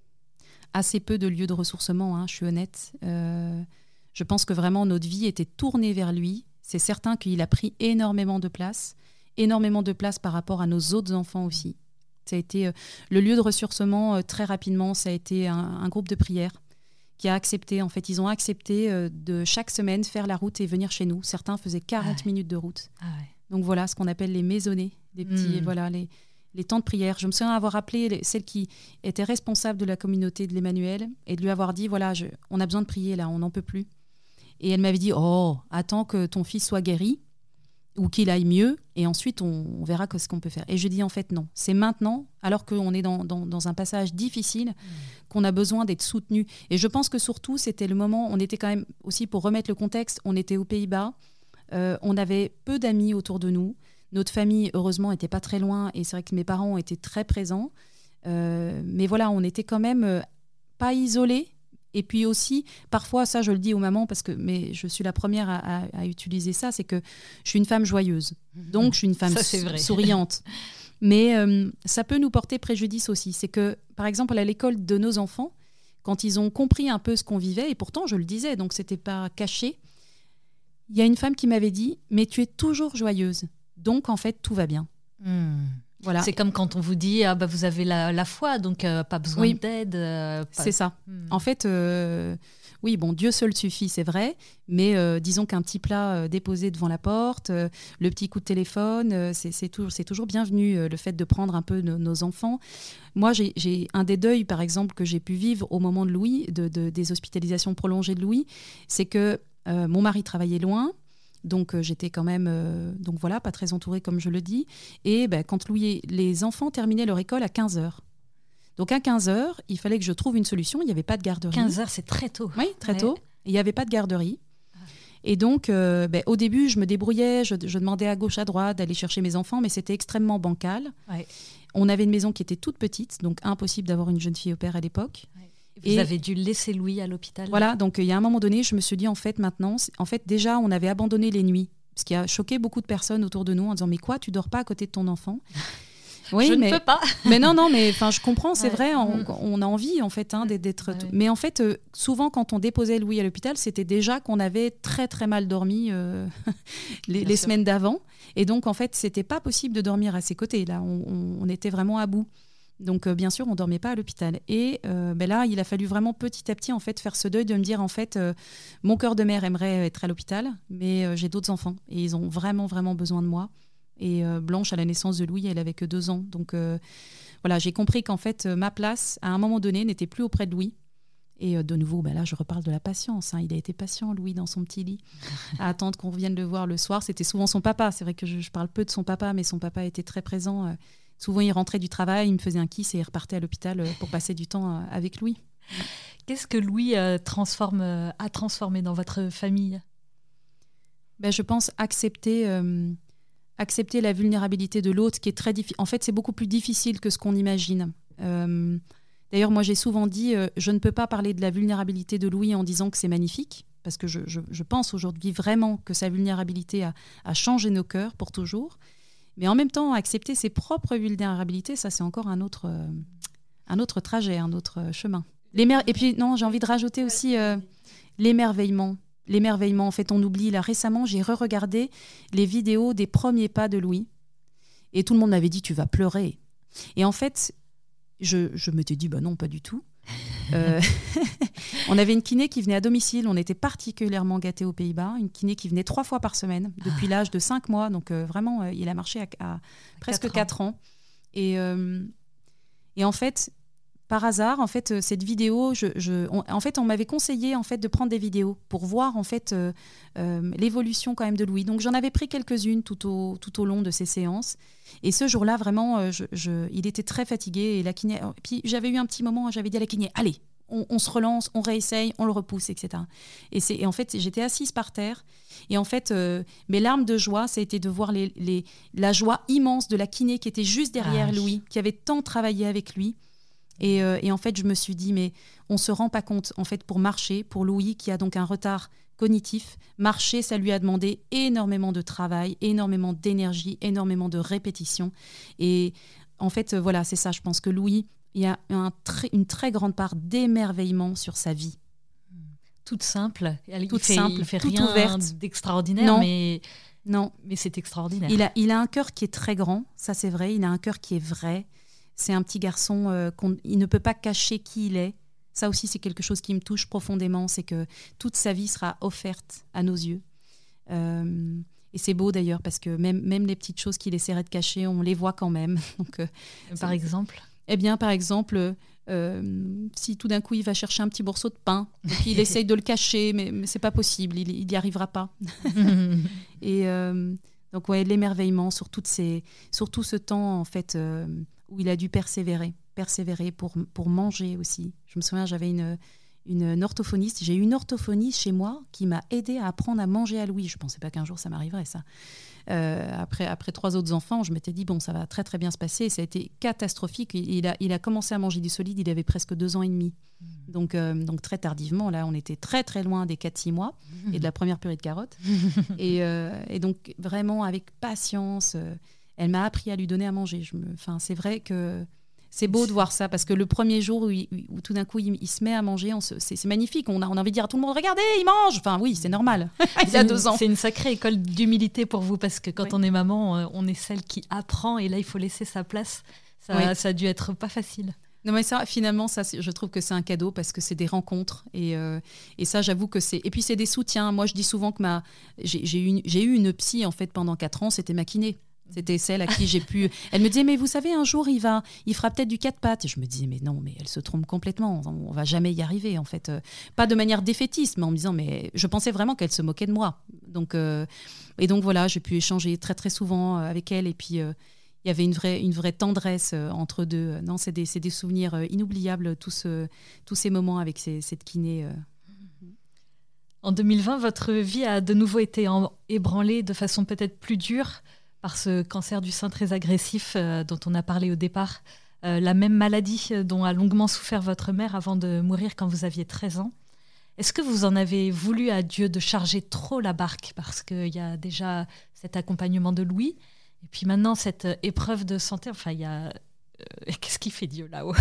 assez peu de lieux de ressourcement, hein, je suis honnête. Euh, je pense que vraiment notre vie était tournée vers lui. C'est certain qu'il a pris énormément de place, énormément de place par rapport à nos autres enfants aussi. Ça a été euh, le lieu de ressourcement euh, très rapidement, ça a été un, un groupe de prière qui a accepté. En fait, ils ont accepté euh, de chaque semaine faire la route et venir chez nous. Certains faisaient quarante ah ouais. minutes de route. Ah ouais. Donc voilà, ce qu'on appelle les maisonnées, les petits, mmh. voilà, les, les temps de prière. Je me souviens avoir appelé les, celle qui était responsable de la communauté de l'Emmanuel et de lui avoir dit, voilà, je, on a besoin de prier là, on n'en peut plus. Et elle m'avait dit, oh, attends que ton fils soit guéri ou qu'il aille mieux et ensuite on, on verra ce qu'on peut faire. Et je dis en fait non, c'est maintenant, alors qu'on est dans, dans, dans un passage difficile, mmh. qu'on a besoin d'être soutenu. Et je pense que surtout, c'était le moment, on était quand même, aussi pour remettre le contexte, on était aux Pays-Bas, euh, on avait peu d'amis autour de nous, notre famille, heureusement, n'était pas très loin et c'est vrai que mes parents étaient très présents. Euh, mais voilà, on était quand même euh, pas isolés. Et puis aussi, parfois, ça je le dis aux mamans, parce que mais je suis la première à, à, à utiliser ça, c'est que je suis une femme joyeuse. Donc je suis une femme ça, sou- souriante. Mais euh, ça peut nous porter préjudice aussi. C'est que, par exemple, à l'école de nos enfants, quand ils ont compris un peu ce qu'on vivait, et pourtant je le disais, donc c'était pas caché, il y a une femme qui m'avait dit « Mais tu es toujours joyeuse, donc en fait tout va bien. » Mmh. Voilà. C'est comme quand on vous dit ah bah vous avez la, la foi, donc euh, pas besoin oui. d'aide. Euh, pas... C'est ça. Hmm. En fait, euh, oui, bon, Dieu seul suffit, c'est vrai, mais euh, disons qu'un petit plat euh, déposé devant la porte, euh, le petit coup de téléphone, euh, c'est, c'est, toujours, c'est toujours bienvenu, euh, le fait de prendre un peu nos, nos enfants. Moi, j'ai, j'ai un des deuils, par exemple, que j'ai pu vivre au moment de Louis, de, de, des hospitalisations prolongées de Louis, c'est que euh, mon mari travaillait loin. Donc, euh, j'étais quand même euh, donc voilà, pas très entourée, comme je le dis. Et ben, quand Louis, les enfants terminaient leur école à quinze heures. Donc, à quinze heures, il fallait que je trouve une solution. Il n'y avait pas de garderie. quinze heures, c'est très tôt. Oui, très ouais. tôt. Il n'y avait pas de garderie. Et donc, euh, ben, au début, je me débrouillais. Je, je demandais à gauche, à droite d'aller chercher mes enfants, mais c'était extrêmement bancal. Ouais. On avait une maison qui était toute petite, donc impossible d'avoir une jeune fille au père à l'époque. Ouais. Vous Et avez dû laisser Louis à l'hôpital. Voilà, donc il y a un moment donné, je me suis dit, en fait, maintenant, en fait, déjà, on avait abandonné les nuits. Ce qui a choqué beaucoup de personnes autour de nous en disant mais quoi, tu dors pas à côté de ton enfant? Oui, je mais, ne peux pas. mais non, non, mais enfin, je comprends, c'est ouais. vrai, on, on a envie en fait hein, d'être. Ouais. Mais en fait, euh, souvent quand on déposait Louis à l'hôpital, c'était déjà qu'on avait très très mal dormi euh, les, les semaines d'avant, et donc en fait, c'était pas possible de dormir à ses côtés. Là, on, on, on était vraiment à bout. Donc euh, bien sûr, on dormait pas à l'hôpital. Et euh, ben là, il a fallu vraiment petit à petit en fait faire ce deuil de me dire en fait, euh, mon cœur de mère aimerait être à l'hôpital, mais euh, j'ai d'autres enfants et ils ont vraiment vraiment besoin de moi. Et euh, Blanche, à la naissance de Louis, elle avait que deux ans. Donc euh, voilà, j'ai compris qu'en fait, euh, ma place, à un moment donné, n'était plus auprès de Louis. Et euh, de nouveau, ben là, je reparle de la patience. Hein. Il a été patient, Louis, dans son petit lit, à attendre qu'on revienne le voir le soir. C'était souvent son papa. C'est vrai que je, je parle peu de son papa, mais son papa était très présent. Euh, souvent, il rentrait du travail, il me faisait un kiss et il repartait à l'hôpital euh, pour passer du temps euh, avec Louis. Qu'est-ce que Louis euh, transforme, euh, a transformé dans votre famille ? Ben, je pense accepter... Euh, accepter la vulnérabilité de l'autre, qui est très difficile. En fait, c'est beaucoup plus difficile que ce qu'on imagine. Euh, d'ailleurs, moi, j'ai souvent dit, euh, je ne peux pas parler de la vulnérabilité de Louis en disant que c'est magnifique, parce que je, je, je pense aujourd'hui vraiment que sa vulnérabilité a, a changé nos cœurs pour toujours. Mais en même temps, accepter ses propres vulnérabilités, ça, c'est encore un autre, euh, un autre trajet, un autre chemin. L'émer- Et puis, non, j'ai envie de rajouter aussi euh, l'émerveillement. L'émerveillement, en fait, on oublie. Là, récemment, j'ai re-regardé les vidéos des premiers pas de Louis. Et tout le monde m'avait dit, tu vas pleurer. Et en fait, je, je m'étais dit, bah non, pas du tout. euh, on avait une kiné qui venait à domicile. On était particulièrement gâtés aux Pays-Bas. Une kiné qui venait trois fois par semaine, depuis l'âge de cinq mois. Donc, euh, vraiment, euh, il a marché à, à presque quatre ans. ans. Et, euh, et en fait... Par hasard, en fait, cette vidéo, je, je, on, en fait, on m'avait conseillé en fait de prendre des vidéos pour voir en fait euh, euh, l'évolution quand même de Louis. Donc j'en avais pris quelques-unes tout au tout au long de ces séances. Et ce jour-là, vraiment, euh, je, je, il était très fatigué et la kiné. Et puis j'avais eu un petit moment, j'avais dit à la kiné, allez, on, on se relance, on réessaye, on le repousse, et cetera. Et c'est et en fait, j'étais assise par terre. Et en fait, euh, mes larmes de joie, ça a été de voir les, les, la joie immense de la kiné qui était juste derrière ah, Louis, qui avait tant travaillé avec lui. Et, euh, et en fait, je me suis dit, mais on ne se rend pas compte, en fait, pour marcher, pour Louis, qui a donc un retard cognitif, marcher, ça lui a demandé énormément de travail, énormément d'énergie, énormément de répétition. Et en fait, euh, voilà, c'est ça, je pense que Louis, il y a un tr- une très grande part d'émerveillement sur sa vie. Toute simple, elle, toute il fait, simple, il fait toute rien ouverte. D'extraordinaire, non. mais... Non. mais c'est extraordinaire. Il a, il a un cœur qui est très grand, ça c'est vrai, il a un cœur qui est vrai. C'est un petit garçon, euh, qu'on, il ne peut pas cacher qui il est. Ça aussi, c'est quelque chose qui me touche profondément, c'est que toute sa vie sera offerte à nos yeux. Euh, et c'est beau d'ailleurs, parce que même, même les petites choses qu'il essaierait de cacher, on les voit quand même. Donc, euh, par exemple Eh bien, par exemple, euh, si tout d'un coup, il va chercher un petit morceau de pain, et puis il essaye de le cacher, mais, mais c'est pas possible, il n'y arrivera pas. Et euh, donc, ouais, l'émerveillement sur, toutes ces, sur tout ce temps, en fait... Euh, où il a dû persévérer, persévérer pour, pour manger aussi. Je me souviens, j'avais une, une, une orthophoniste. J'ai eu une orthophoniste chez moi qui m'a aidée à apprendre à manger à Louis. Je ne pensais pas qu'un jour ça m'arriverait, ça. Euh, après, après trois autres enfants, je m'étais dit, bon, ça va très très bien se passer. Ça a été catastrophique. Il a, il a commencé à manger du solide, il avait presque deux ans et demi. Mmh. Donc, euh, donc très tardivement, là, on était très très loin des quatre six mois mmh. et de la première purée de carottes. et, euh, et donc, vraiment, avec patience... Euh, elle m'a appris à lui donner à manger. Je me... enfin, c'est vrai que C'est beau de voir ça, parce que le premier jour où, il, où tout d'un coup il, il se met à manger, on se, c'est, c'est magnifique. On a, on a envie de dire à tout le monde, regardez, il mange. Enfin oui, c'est normal. il y a deux ans. C'est une sacrée école d'humilité pour vous, parce que quand oui. on est maman, on est celle qui apprend, et là il faut laisser sa place. Ça, oui. ça a dû être pas facile. Non mais ça, finalement, ça, je trouve que c'est un cadeau, parce que c'est des rencontres, et, euh, et ça, j'avoue que c'est. Et puis c'est des soutiens. Moi, je dis souvent que ma, j'ai, j'ai, eu une, j'ai eu une psy en fait pendant quatre ans. C'était ma kiné. C'était celle à qui j'ai pu... Elle me disait, mais vous savez, un jour, il, va, il fera peut-être du quatre pattes. Et je me disais, mais non, mais elle se trompe complètement. On ne va jamais y arriver, en fait. Euh, pas de manière défaitiste, mais en me disant, mais je pensais vraiment qu'elle se moquait de moi. Donc, euh, et donc, voilà, j'ai pu échanger très, très souvent avec elle. Et puis, euh, il y avait une vraie, une vraie tendresse euh, entre deux. Non, c'est des, c'est des souvenirs euh, inoubliables, tous, euh, tous ces moments avec ces, cette kiné. Euh. En deux mille vingt, votre vie a de nouveau été en, ébranlée de façon peut-être plus dure par ce cancer du sein très agressif euh, dont on a parlé au départ, euh, la même maladie dont a longuement souffert votre mère avant de mourir quand vous aviez treize ans. Est-ce que vous en avez voulu à Dieu de charger trop la barque, parce qu'il y a déjà cet accompagnement de Louis, et puis maintenant cette épreuve de santé, enfin il y a... Euh, qu'est-ce qu'il fait Dieu là-haut?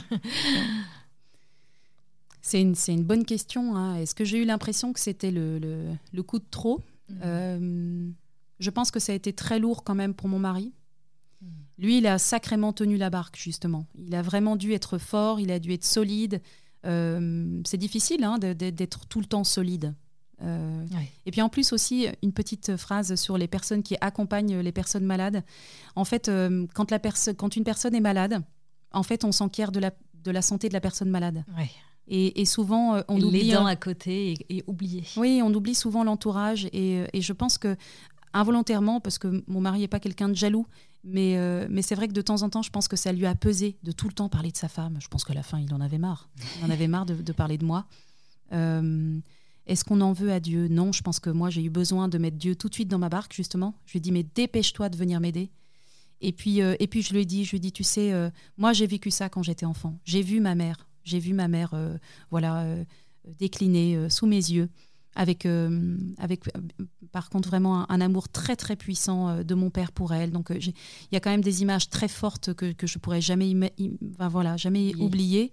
c'est, une, c'est une bonne question. Hein. Est-ce que j'ai eu l'impression que c'était le, le, le coup de trop? mmh. euh, Je pense que ça a été très lourd quand même pour mon mari. Mmh. Lui, il a sacrément tenu la barque, justement. Il a vraiment dû être fort, il a dû être solide. Euh, c'est difficile hein, d'être tout le temps solide. Euh, oui. Et puis en plus aussi, une petite phrase sur les personnes qui accompagnent les personnes malades. En fait, euh, quand, la perso- quand une personne est malade, en fait, on s'enquiert de la, de la santé de la personne malade. Oui. Et, et souvent, euh, on et oublie... L'aidant à côté et, et oublié. Oui, on oublie souvent l'entourage. Et, et je pense que involontairement, parce que mon mari n'est pas quelqu'un de jaloux, mais, euh, mais c'est vrai que de temps en temps, je pense que ça lui a pesé de tout le temps parler de sa femme. Je pense qu'à la fin, il en avait marre. Il en avait marre de, de parler de moi. Euh, est-ce qu'on en veut à Dieu? Non, je pense que moi, j'ai eu besoin de mettre Dieu tout de suite dans ma barque, justement. Je lui ai dit, mais dépêche-toi de venir m'aider. Et puis, euh, et puis je lui ai dit, je lui ai dit, tu sais, euh, moi, j'ai vécu ça quand j'étais enfant. J'ai vu ma mère. J'ai vu ma mère euh, voilà, euh, décliner euh, sous mes yeux. Avec, euh, avec euh, par contre vraiment un, un amour très très puissant euh, de mon père pour elle. Donc il y a quand même des images très fortes que, que je ne pourrais jamais, ima- im- enfin, voilà, jamais oui. oublier.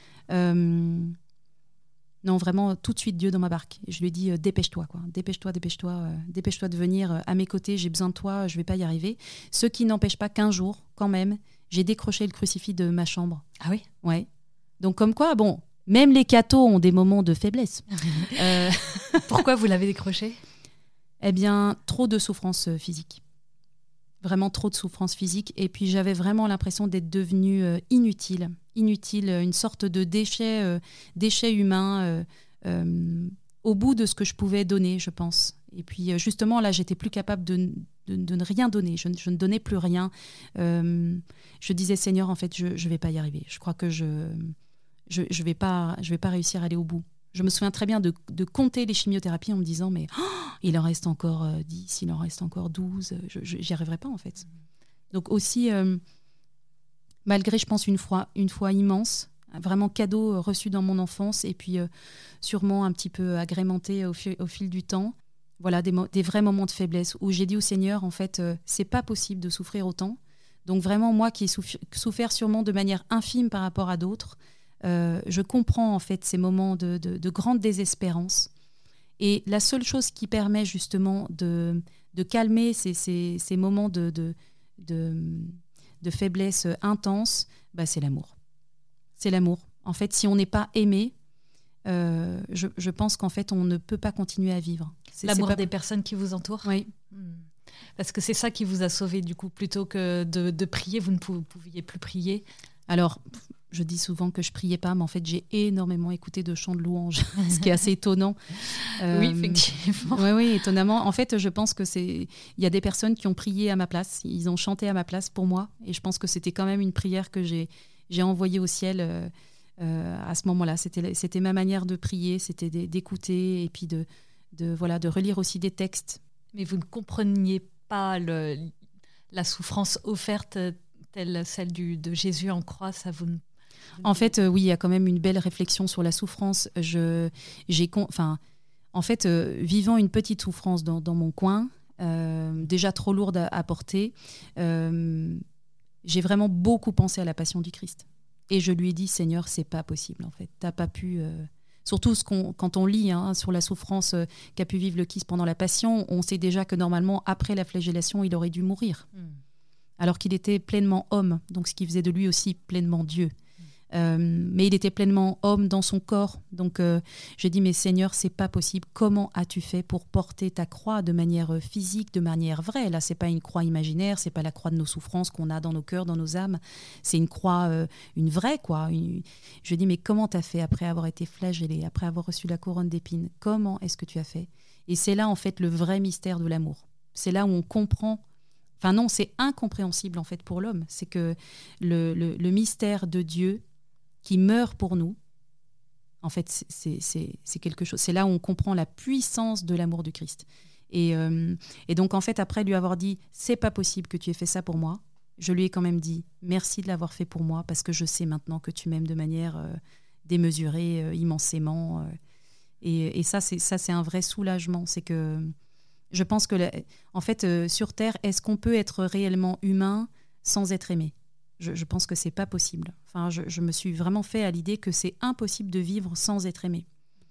Euh, non, vraiment tout de suite Dieu dans ma barque. Et je lui ai dit euh, dépêche-toi, quoi. dépêche-toi, dépêche-toi, euh, dépêche-toi de venir euh, à mes côtés, j'ai besoin de toi, je ne vais pas y arriver. Ce qui n'empêche pas qu'un jour, quand même, j'ai décroché le crucifix de ma chambre. Ah oui? Ouais. Donc comme quoi, bon... Même les cathos ont des moments de faiblesse. euh, pourquoi vous l'avez décroché? Eh bien, trop de souffrance physique. Vraiment trop de souffrance physique. Et puis, j'avais vraiment l'impression d'être devenue euh, inutile. Inutile, une sorte de déchet, euh, déchet humain euh, euh, au bout de ce que je pouvais donner, je pense. Et puis, justement, là, j'étais plus capable de, de, de ne rien donner. Je, je ne donnais plus rien. Euh, je disais, Seigneur, en fait, je ne vais pas y arriver. Je crois que je... je ne vais pas, je vais pas réussir à aller au bout. Je me souviens très bien de, de compter les chimiothérapies en me disant, mais oh, il en reste encore euh, dix, il en reste encore douze, je n'y arriverai pas en fait. Donc aussi, euh, malgré, je pense, une foi, une foi immense, vraiment cadeau reçu dans mon enfance, et puis euh, sûrement un petit peu agrémenté au, fi- au fil du temps, voilà, des, mo- des vrais moments de faiblesse, où j'ai dit au Seigneur, en fait, euh, c'est pas possible de souffrir autant. Donc vraiment, moi qui ai souffert, souffert sûrement de manière infime par rapport à d'autres, Euh, je comprends en fait ces moments de, de, de grande désespérance. Et la seule chose qui permet justement de, de calmer ces, ces, ces moments de, de, de, de faiblesse intense, bah, c'est l'amour. C'est l'amour. En fait, si on n'est pas aimé, euh, je, je pense qu'en fait, on ne peut pas continuer à vivre. C'est, l'amour c'est pas... des personnes qui vous entourent? Oui. Hmm. Parce que c'est ça qui vous a sauvé, du coup, plutôt que de, de prier, vous ne pouviez plus prier. Alors... Je dis souvent que je priais pas, mais en fait, j'ai énormément écouté de chants de louanges, ce qui est assez étonnant. Euh, oui, effectivement. Oui, oui, étonnamment. En fait, je pense que c'est... Il y a des personnes qui ont prié à ma place, ils ont chanté à ma place pour moi, et je pense que c'était quand même une prière que j'ai, j'ai envoyée au ciel euh, euh, à ce moment-là. C'était, c'était ma manière de prier, c'était d'écouter, et puis de, de, voilà, de relire aussi des textes. Mais vous ne compreniez pas le, la souffrance offerte telle celle du, de Jésus en croix, ça vous ne... En fait, euh, oui, il y a quand même une belle réflexion sur la souffrance. Je, j'ai, enfin, en fait, euh, vivant une petite souffrance dans, dans mon coin, euh, déjà trop lourde à, à porter, euh, j'ai vraiment beaucoup pensé à la passion du Christ. Et je lui ai dit, Seigneur, c'est pas possible en fait. T'as pas pu... Euh... Surtout ce qu'on, quand on lit hein, sur la souffrance euh, qu'a pu vivre le Christ pendant la Passion, on sait déjà que normalement, après la flagellation, il aurait dû mourir. Mm. Alors qu'il était pleinement homme, donc ce qui faisait de lui aussi pleinement Dieu. Mm. Euh, mais il était pleinement homme dans son corps. Donc euh, j'ai dit, mais Seigneur, c'est pas possible. Comment as-tu fait pour porter ta croix de manière physique, de manière vraie ? Là, c'est pas une croix imaginaire, c'est pas la croix de nos souffrances qu'on a dans nos cœurs, dans nos âmes. C'est une croix, euh, une vraie quoi. Une... Je dis, mais comment t'as fait après avoir été flagellé, après avoir reçu la couronne d'épines ? Comment est-ce que tu as fait ? Et c'est là, en fait, le vrai mystère de l'amour. C'est là où on comprend... Enfin non, c'est incompréhensible, en fait, pour l'homme. C'est que le, le, le mystère de Dieu qui meurt pour nous, en fait, c'est, c'est, c'est quelque chose. C'est là où on comprend la puissance de l'amour du Christ. Et, euh, et donc, en fait, après lui avoir dit, c'est pas possible que tu aies fait ça pour moi, je lui ai quand même dit, merci de l'avoir fait pour moi, parce que je sais maintenant que tu m'aimes de manière euh, démesurée, euh, immensément. Euh, et, et ça, c'est, ça, c'est un vrai soulagement. C'est que je pense que, la, en fait, euh, sur Terre, est-ce qu'on peut être réellement humain sans être aimé ? Je, je pense que c'est pas possible. Enfin, je, je me suis vraiment fait à l'idée que c'est impossible de vivre sans être aimé.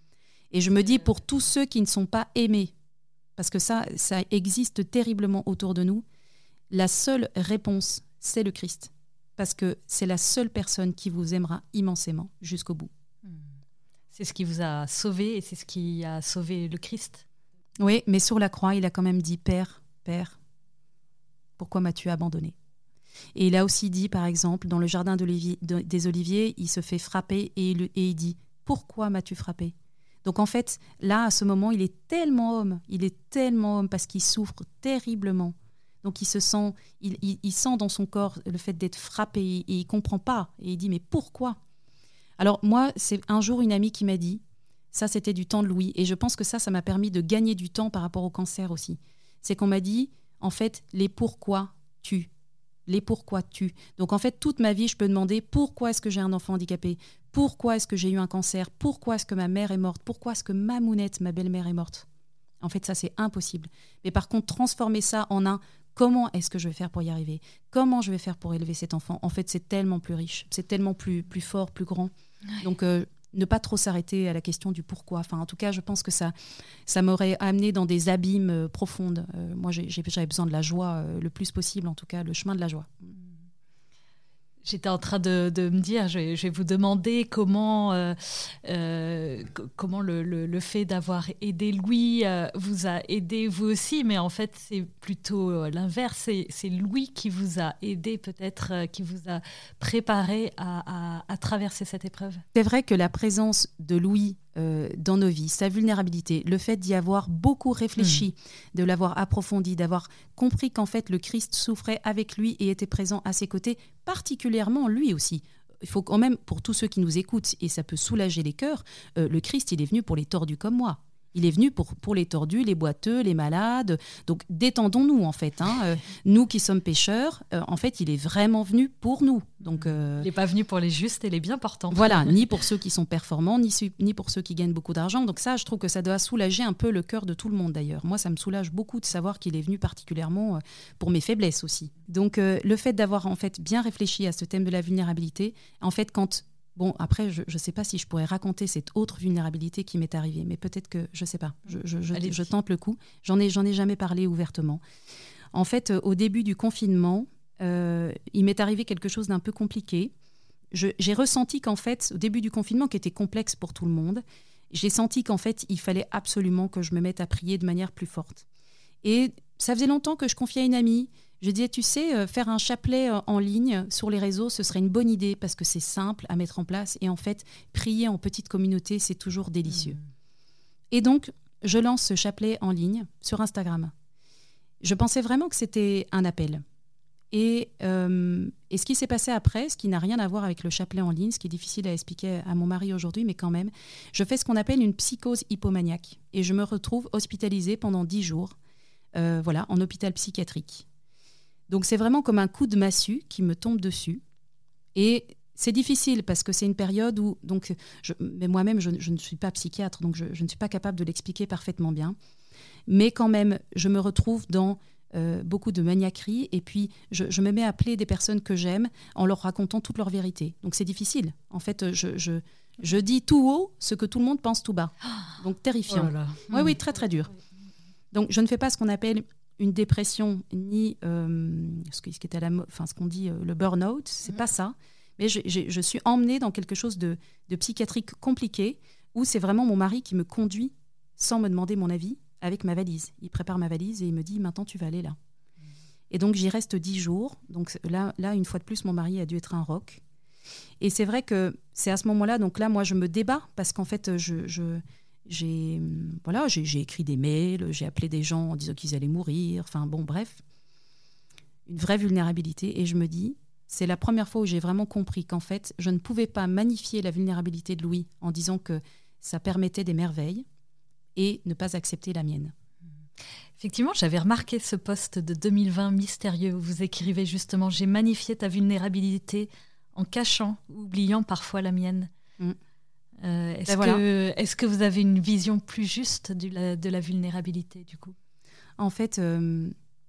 Et je me dis, pour tous ceux qui ne sont pas aimés, parce que ça, ça existe terriblement autour de nous, la seule réponse, c'est le Christ. Parce que c'est la seule personne qui vous aimera immensément jusqu'au bout. C'est ce qui vous a sauvé et c'est ce qui a sauvé le Christ. Oui, mais sur la croix, il a quand même dit, Père, Père, pourquoi m'as-tu abandonné ? Et il a aussi dit, par exemple, dans le jardin des Oliviers, il se fait frapper et il, et il dit « Pourquoi m'as-tu frappé ?» Donc en fait, là, à ce moment, il est tellement homme, il est tellement homme parce qu'il souffre terriblement. Donc il se sent, il, il, il sent dans son corps le fait d'être frappé et il ne comprend pas. Et il dit « Mais pourquoi ?» Alors moi, c'est un jour une amie qui m'a dit, ça c'était du temps de Louis, et je pense que ça, ça m'a permis de gagner du temps par rapport au cancer aussi. C'est qu'on m'a dit, en fait, les pourquoi tuent. Les pourquoi tu. Donc en fait, toute ma vie, je peux demander pourquoi est-ce que j'ai un enfant handicapé ? Pourquoi est-ce que j'ai eu un cancer ? Pourquoi est-ce que ma mère est morte ? Pourquoi est-ce que ma Mounette, ma belle-mère, est morte ? En fait, ça, c'est impossible. Mais par contre, transformer ça en un comment est-ce que je vais faire pour y arriver ? Comment je vais faire pour élever cet enfant ? En fait, c'est tellement plus riche, c'est tellement plus, plus fort, plus grand. Ouais. Donc, euh, ne pas trop s'arrêter à la question du pourquoi. Enfin, en tout cas, je pense que ça, ça m'aurait amené dans des abîmes euh, profondes. Euh, moi, j'ai, j'avais besoin de la joie euh, le plus possible, en tout cas, le chemin de la joie. J'étais en train de, de me dire, je vais, je vais vous demander comment, euh, euh, comment le, le, le fait d'avoir aidé Louis euh, vous a aidé vous aussi, mais en fait c'est plutôt l'inverse, c'est, c'est Louis qui vous a aidé peut-être, euh, qui vous a préparé à, à, à traverser cette épreuve. C'est vrai que la présence de Louis Euh, dans nos vies, sa vulnérabilité, le fait d'y avoir beaucoup réfléchi, mmh. de l'avoir approfondi, d'avoir compris qu'en fait le Christ souffrait avec lui et était présent à ses côtés, particulièrement lui aussi. Il faut quand même, pour tous ceux qui nous écoutent, et ça peut soulager les cœurs, euh, le Christ, il est venu pour les tordus comme moi. Il est venu pour, pour les tordus, les boiteux, les malades. Donc détendons-nous en fait. Hein. Euh, nous qui sommes pécheurs, euh, en fait, il est vraiment venu pour nous. Donc, euh, il n'est pas venu pour les justes et les bien portants. Voilà, ni pour ceux qui sont performants, ni, ni pour ceux qui gagnent beaucoup d'argent. Donc ça, je trouve que ça doit soulager un peu le cœur de tout le monde d'ailleurs. Moi, ça me soulage beaucoup de savoir qu'il est venu particulièrement pour mes faiblesses aussi. Donc euh, le fait d'avoir en fait bien réfléchi à ce thème de la vulnérabilité, en fait, quand... Bon, après, je ne sais pas si je pourrais raconter cette autre vulnérabilité qui m'est arrivée, mais peut-être que, je ne sais pas, je, je, je, je tente le coup. J'en ai, j'en ai jamais parlé ouvertement. En fait, euh, au début du confinement, euh, il m'est arrivé quelque chose d'un peu compliqué. Je, j'ai ressenti qu'en fait, au début du confinement, qui était complexe pour tout le monde, j'ai senti qu'en fait, il fallait absolument que je me mette à prier de manière plus forte. Et ça faisait longtemps que je confiais à une amie. Je disais, tu sais, euh, faire un chapelet euh, en ligne sur les réseaux, ce serait une bonne idée parce que c'est simple à mettre en place. Et en fait, prier en petite communauté, c'est toujours délicieux. Mmh. Et donc, je lance ce chapelet en ligne sur Instagram. Je pensais vraiment que c'était un appel. Et, euh, et ce qui s'est passé après, ce qui n'a rien à voir avec le chapelet en ligne, ce qui est difficile à expliquer à mon mari aujourd'hui, mais quand même, je fais ce qu'on appelle une psychose hypomaniaque. Et je me retrouve hospitalisée pendant dix jours, euh, voilà, en hôpital psychiatrique. Donc c'est vraiment comme un coup de massue qui me tombe dessus. Et c'est difficile parce que c'est une période où... Donc, je, mais moi-même, je, je ne suis pas psychiatre, donc je, je ne suis pas capable de l'expliquer parfaitement bien. Mais quand même, je me retrouve dans euh, beaucoup de maniaquerie. Et puis, je, je me mets à appeler des personnes que j'aime en leur racontant toute leur vérité. Donc, c'est difficile. En fait, je, je, je dis tout haut ce que tout le monde pense tout bas. Donc, terrifiant. Oh là là. Oui, oui, très, très dur. Donc, je ne fais pas ce qu'on appelle une dépression, ni euh, ce, qui, ce, qui est à la, enfin, ce qu'on dit euh, le burn-out. C'est mmh. pas ça. Mais je, je, je suis emmenée dans quelque chose de, de psychiatrique compliqué, où c'est vraiment mon mari qui me conduit sans me demander mon avis, avec ma valise. Il prépare ma valise et il me dit « Maintenant, tu vas aller là. Mmh. » Et donc, j'y reste dix jours. Donc là, là, une fois de plus, mon mari a dû être un roc. Et c'est vrai que c'est à ce moment-là, donc là, moi, je me débat, parce qu'en fait, je, je, j'ai, voilà, j'ai, j'ai écrit des mails, j'ai appelé des gens en disant qu'ils allaient mourir, enfin bon, bref. Une vraie vulnérabilité. Et je me dis, c'est la première fois où j'ai vraiment compris qu'en fait, je ne pouvais pas magnifier la vulnérabilité de Louis en disant que ça permettait des merveilles, et ne pas accepter la mienne. Effectivement, j'avais remarqué ce post de deux mille vingt mystérieux où vous écrivez justement « J'ai magnifié ta vulnérabilité en cachant ou oubliant parfois la mienne mm. ». Euh, est-ce, ben voilà. que, est-ce que vous avez une vision plus juste de la, de la vulnérabilité du coup ? En fait, euh,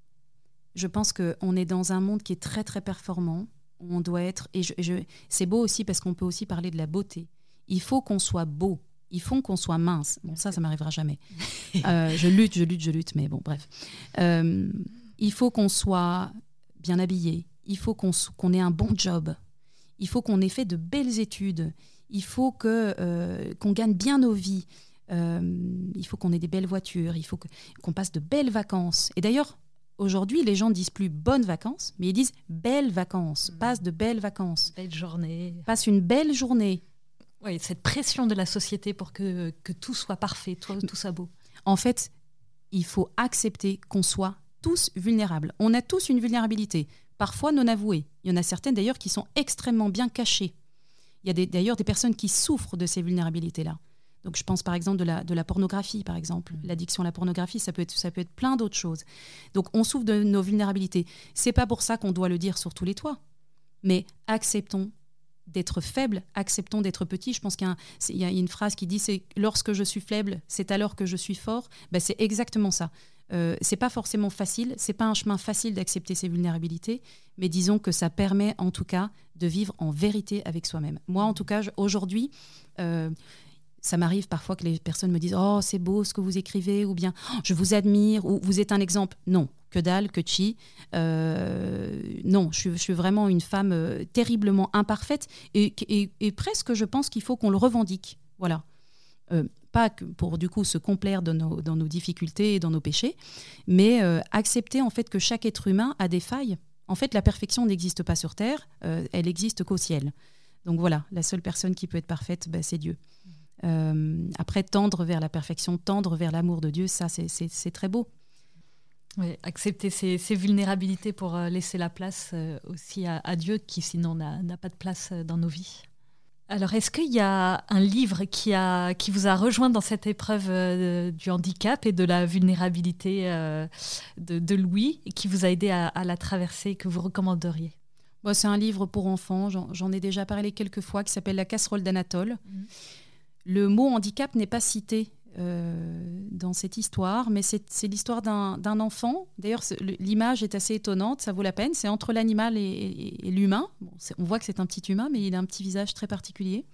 je pense qu'on est dans un monde qui est très très performant. Où on doit être, et je, je, c'est beau aussi parce qu'on peut aussi parler de la beauté. Il faut qu'on soit beau. Il faut qu'on soit mince. Bon, ça, ça ne m'arrivera jamais. Euh, je lutte, je lutte, je lutte, mais bon, bref. Euh, il faut qu'on soit bien habillé. Il faut qu'on, qu'on ait un bon job. Il faut qu'on ait fait de belles études. Il faut que, euh, qu'on gagne bien nos vies. Euh, il faut qu'on ait des belles voitures. Il faut que, qu'on passe de belles vacances. Et d'ailleurs, aujourd'hui, les gens ne disent plus bonnes vacances, mais ils disent belles vacances. Mmh. Passe de belles vacances. Belle journée. Passe une belle journée. Oui, cette pression de la société pour que, que tout soit parfait, tout, tout soit beau. En fait, il faut accepter qu'on soit tous vulnérables. On a tous une vulnérabilité, parfois non avouée. Il y en a certaines d'ailleurs qui sont extrêmement bien cachées. Il y a des, d'ailleurs des personnes qui souffrent de ces vulnérabilités-là. Donc je pense par exemple de la, de la pornographie, par exemple. Mmh. L'addiction à la pornographie, ça peut être, ça peut être plein d'autres choses. Donc on souffre de nos vulnérabilités. C'est pas pour ça qu'on doit le dire sur tous les toits. Mais acceptons d'être faible, acceptons d'être petit. Je pense qu'il y a, un, il y a une phrase qui dit c'est « lorsque je suis faible, c'est alors que je suis fort ». Ben, c'est exactement ça. Euh, c'est pas forcément facile, c'est pas un chemin facile d'accepter ses vulnérabilités, mais disons que ça permet en tout cas de vivre en vérité avec soi-même. Moi, en tout cas, aujourd'hui, euh, ça m'arrive parfois que les personnes me disent « Oh, c'est beau ce que vous écrivez » ou bien oh, « Je vous admire » ou « Vous êtes un exemple ». Non. Que dalle, que chi. Euh, non, je suis, je suis vraiment une femme euh, terriblement imparfaite et, et, et presque, je pense qu'il faut qu'on le revendique. Voilà. Euh, pas que pour, du coup, se complaire dans nos, dans nos difficultés et dans nos péchés, mais euh, accepter, en fait, que chaque être humain a des failles. En fait, la perfection n'existe pas sur Terre, euh, elle n'existe qu'au ciel. Donc voilà, la seule personne qui peut être parfaite, bah, c'est Dieu. Euh, après, tendre vers la perfection, tendre vers l'amour de Dieu, ça, c'est, c'est, c'est très beau. Oui, accepter ses, ses vulnérabilités pour euh, laisser la place euh, aussi à, à Dieu qui sinon n'a, n'a pas de place euh, dans nos vies. Alors est-ce qu'il y a un livre qui, a, qui vous a rejoint dans cette épreuve euh, du handicap et de la vulnérabilité euh, de, de Louis et qui vous a aidé à, à la traverser et que vous recommanderiez ? Bon, c'est un livre pour enfants, j'en, j'en ai déjà parlé quelques fois, qui s'appelle La casserole d'Anatole. Mmh. Le mot handicap n'est pas cité Euh, dans cette histoire, mais c'est, c'est l'histoire d'un, d'un enfant. D'ailleurs, l'image est assez étonnante, ça vaut la peine. C'est entre l'animal et, et, et l'humain. Bon, on voit que c'est un petit humain, mais il a un petit visage très particulier.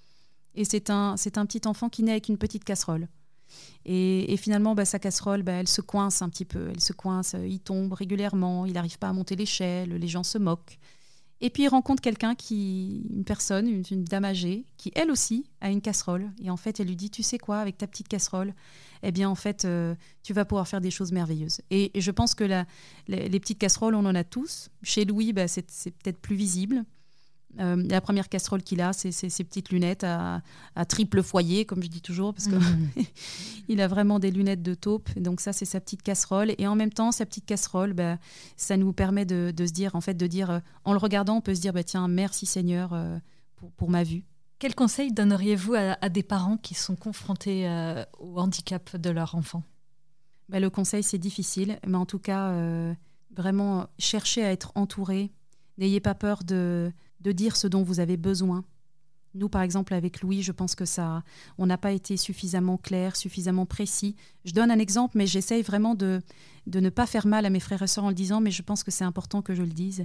Et c'est un, c'est un petit enfant qui naît avec une petite casserole. Et, et finalement, bah, sa casserole, bah, elle se coince un petit peu. Elle se coince, il tombe régulièrement, il n'arrive pas à monter l'échelle, les gens se moquent. Et puis il rencontre quelqu'un, qui, une personne, une, une dame âgée, qui elle aussi a une casserole. Et en fait, elle lui dit, tu sais quoi, avec ta petite casserole, eh bien en fait, euh, tu vas pouvoir faire des choses merveilleuses. Et, et je pense que la, les, les petites casseroles, on en a tous. Chez Louis, bah, c'est, c'est peut-être plus visible. Euh, la première casserole qu'il a, c'est ses petites lunettes à, à triple foyer, comme je dis toujours, parce qu'il mmh. a vraiment des lunettes de taupe. Donc ça, c'est sa petite casserole. Et en même temps, sa petite casserole, bah, ça nous permet de, de se dire, en fait, de dire, euh, en le regardant, on peut se dire, bah, tiens, merci Seigneur euh, pour, pour ma vue. Quel conseil donneriez-vous à, à des parents qui sont confrontés euh, au handicap de leur enfant ? Bah, le conseil, c'est difficile, mais en tout cas, euh, vraiment, cherchez à être entouré. N'ayez pas peur de... de dire ce dont vous avez besoin. Nous, par exemple, avec Louis, je pense que ça, on n'a pas été suffisamment clair, suffisamment précis. Je donne un exemple, mais j'essaye vraiment de, de ne pas faire mal à mes frères et sœurs en le disant, mais je pense que c'est important que je le dise.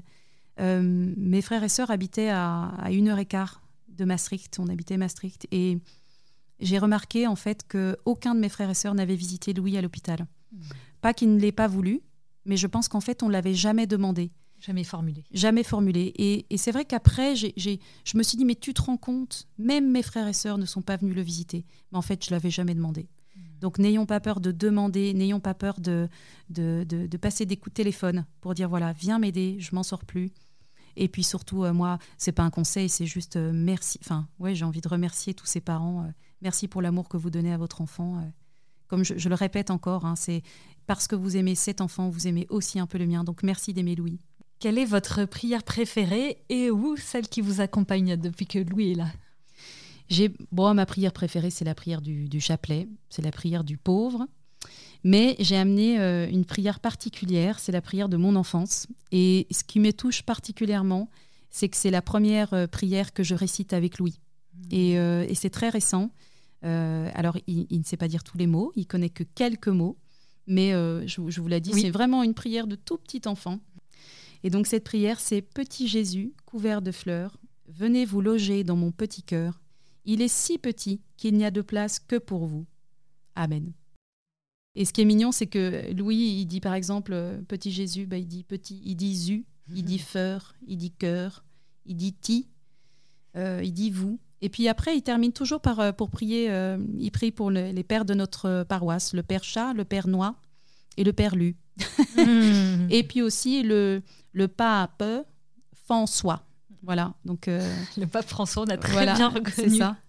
Euh, mes frères et sœurs habitaient à, à une heure et quart de Maastricht. On habitait Maastricht. Et j'ai remarqué, en fait, qu'aucun de mes frères et sœurs n'avait visité Louis à l'hôpital. Mmh. Pas qu'il ne l'ait pas voulu, mais je pense qu'en fait, on ne l'avait jamais demandé. Jamais formulé. Jamais formulé. Et, et c'est vrai qu'après, j'ai, j'ai, je me suis dit, mais tu te rends compte, même mes frères et sœurs ne sont pas venus le visiter. Mais en fait, je ne l'avais jamais demandé. Mmh. Donc, n'ayons pas peur de demander, n'ayons pas peur de, de, de, de passer des coups de téléphone pour dire, voilà, viens m'aider, je ne m'en sors plus. Et puis surtout, euh, moi, ce n'est pas un conseil, c'est juste euh, merci. Enfin, ouais, j'ai envie de remercier tous ces parents. Euh, merci pour l'amour que vous donnez à votre enfant. Euh, comme je, je le répète encore, hein, c'est parce que vous aimez cet enfant, vous aimez aussi un peu le mien. Donc, merci d'aimer Louis. Quelle est votre prière préférée et ou celle qui vous accompagne depuis que Louis est là ? J'ai, bon, ma prière préférée, c'est la prière du, du chapelet, c'est la prière du pauvre. Mais j'ai amené euh, une prière particulière, c'est la prière de mon enfance. Et ce qui me touche particulièrement, c'est que c'est la première euh, prière que je récite avec Louis. Mmh. Et, euh, et c'est très récent. Euh, alors, il, il ne sait pas dire tous les mots, il connaît que quelques mots. Mais euh, je, je vous l'ai dit, oui. C'est vraiment une prière de tout petit enfant. Et donc cette prière, c'est « Petit Jésus, couvert de fleurs, venez vous loger dans mon petit cœur. Il est si petit qu'il n'y a de place que pour vous. Amen. » Et ce qui est mignon, c'est que Louis, il dit par exemple euh, « Petit Jésus bah, », il dit « petit », il dit « zu », il dit « feur », il dit « cœur », il dit « ti euh, », il dit « vous ». Et puis après, il termine toujours par, euh, pour prier, euh, il prie pour le, les pères de notre paroisse, le père Chat, le père Noix et le père Lu. mmh. Et puis aussi le, le pape François. Voilà. Donc, euh, le pape François, on a très voilà, bien reconnu. C'est ça.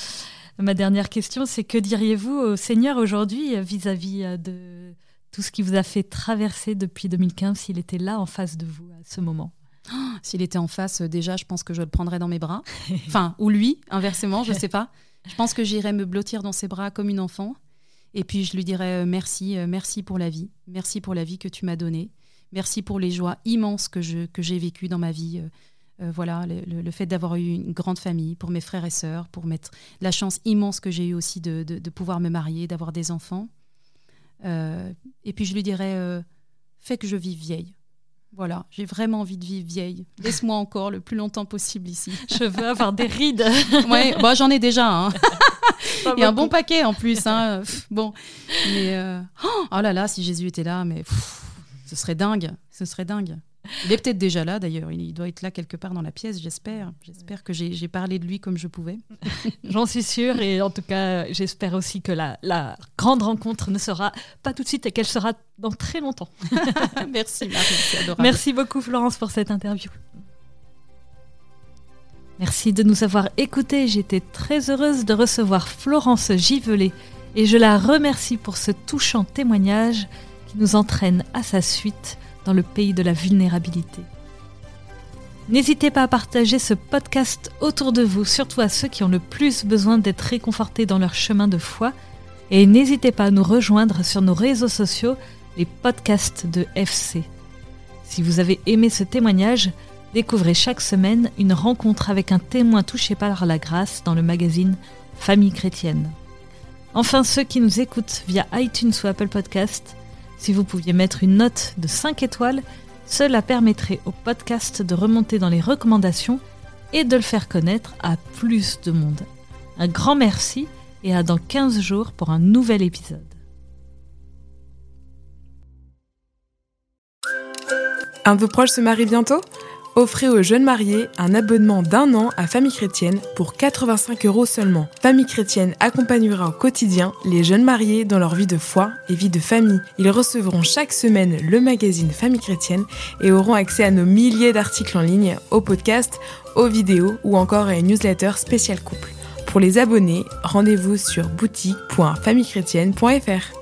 Ma dernière question, c'est que diriez-vous au Seigneur aujourd'hui vis-à-vis de tout ce qui vous a fait traverser depuis deux mille quinze, s'il était là en face de vous à ce moment ? Oh, s'il était en face, déjà, je pense que je le prendrais dans mes bras. Enfin, ou lui, inversement, je ne sais pas. Je pense que j'irais me blottir dans ses bras comme une enfant. Et puis, je lui dirais euh, merci, euh, merci pour la vie. Merci pour la vie que tu m'as donnée. Merci pour les joies immenses que, je, que j'ai vécues dans ma vie. Euh, Euh, voilà, le, le, le fait d'avoir eu une grande famille, pour mes frères et sœurs, pour mettre la chance immense que j'ai eue aussi de, de, de pouvoir me marier, d'avoir des enfants. Euh, et puis je lui dirais, euh, fais que je vive vieille. Voilà, j'ai vraiment envie de vivre vieille. Laisse-moi encore le plus longtemps possible ici. Je veux avoir des rides. Ouais, bah, j'en ai déjà. Hein. Il y a un bon paquet en plus. Hein. Bon, mais euh... oh là là, si Jésus était là, mais pff, ce serait dingue. Ce serait dingue. Il est peut-être déjà là, d'ailleurs. Il doit être là quelque part dans la pièce, j'espère. J'espère que j'ai, j'ai parlé de lui comme je pouvais. J'en suis sûre. Et en tout cas, j'espère aussi que la, la grande rencontre ne sera pas tout de suite et qu'elle sera dans très longtemps. Merci, Marie. C'est adorable. Merci beaucoup, Florence, pour cette interview. Merci de nous avoir écoutés. J'étais très heureuse de recevoir Florence Givelet et je la remercie pour ce touchant témoignage qui nous entraîne à sa suite dans le pays de la vulnérabilité. N'hésitez pas à partager ce podcast autour de vous, surtout à ceux qui ont le plus besoin d'être réconfortés dans leur chemin de foi. Et n'hésitez pas à nous rejoindre sur nos réseaux sociaux, les podcasts de F C. Si vous avez aimé ce témoignage, découvrez chaque semaine une rencontre avec un témoin touché par la grâce dans le magazine Famille Chrétienne. Enfin, ceux qui nous écoutent via iTunes ou Apple Podcast, si vous pouviez mettre une note de cinq étoiles, cela permettrait au podcast de remonter dans les recommandations et de le faire connaître à plus de monde. Un grand merci et à dans quinze jours pour un nouvel épisode. Un de vos proches se marie bientôt ? Offrez aux jeunes mariés un abonnement d'un an à Famille Chrétienne pour quatre-vingt-cinq euros seulement. Famille Chrétienne accompagnera au quotidien les jeunes mariés dans leur vie de foi et vie de famille. Ils recevront chaque semaine le magazine Famille Chrétienne et auront accès à nos milliers d'articles en ligne, aux podcasts, aux vidéos ou encore à une newsletter spéciale couple. Pour les abonnés, rendez-vous sur boutique point famille chrétienne point f r.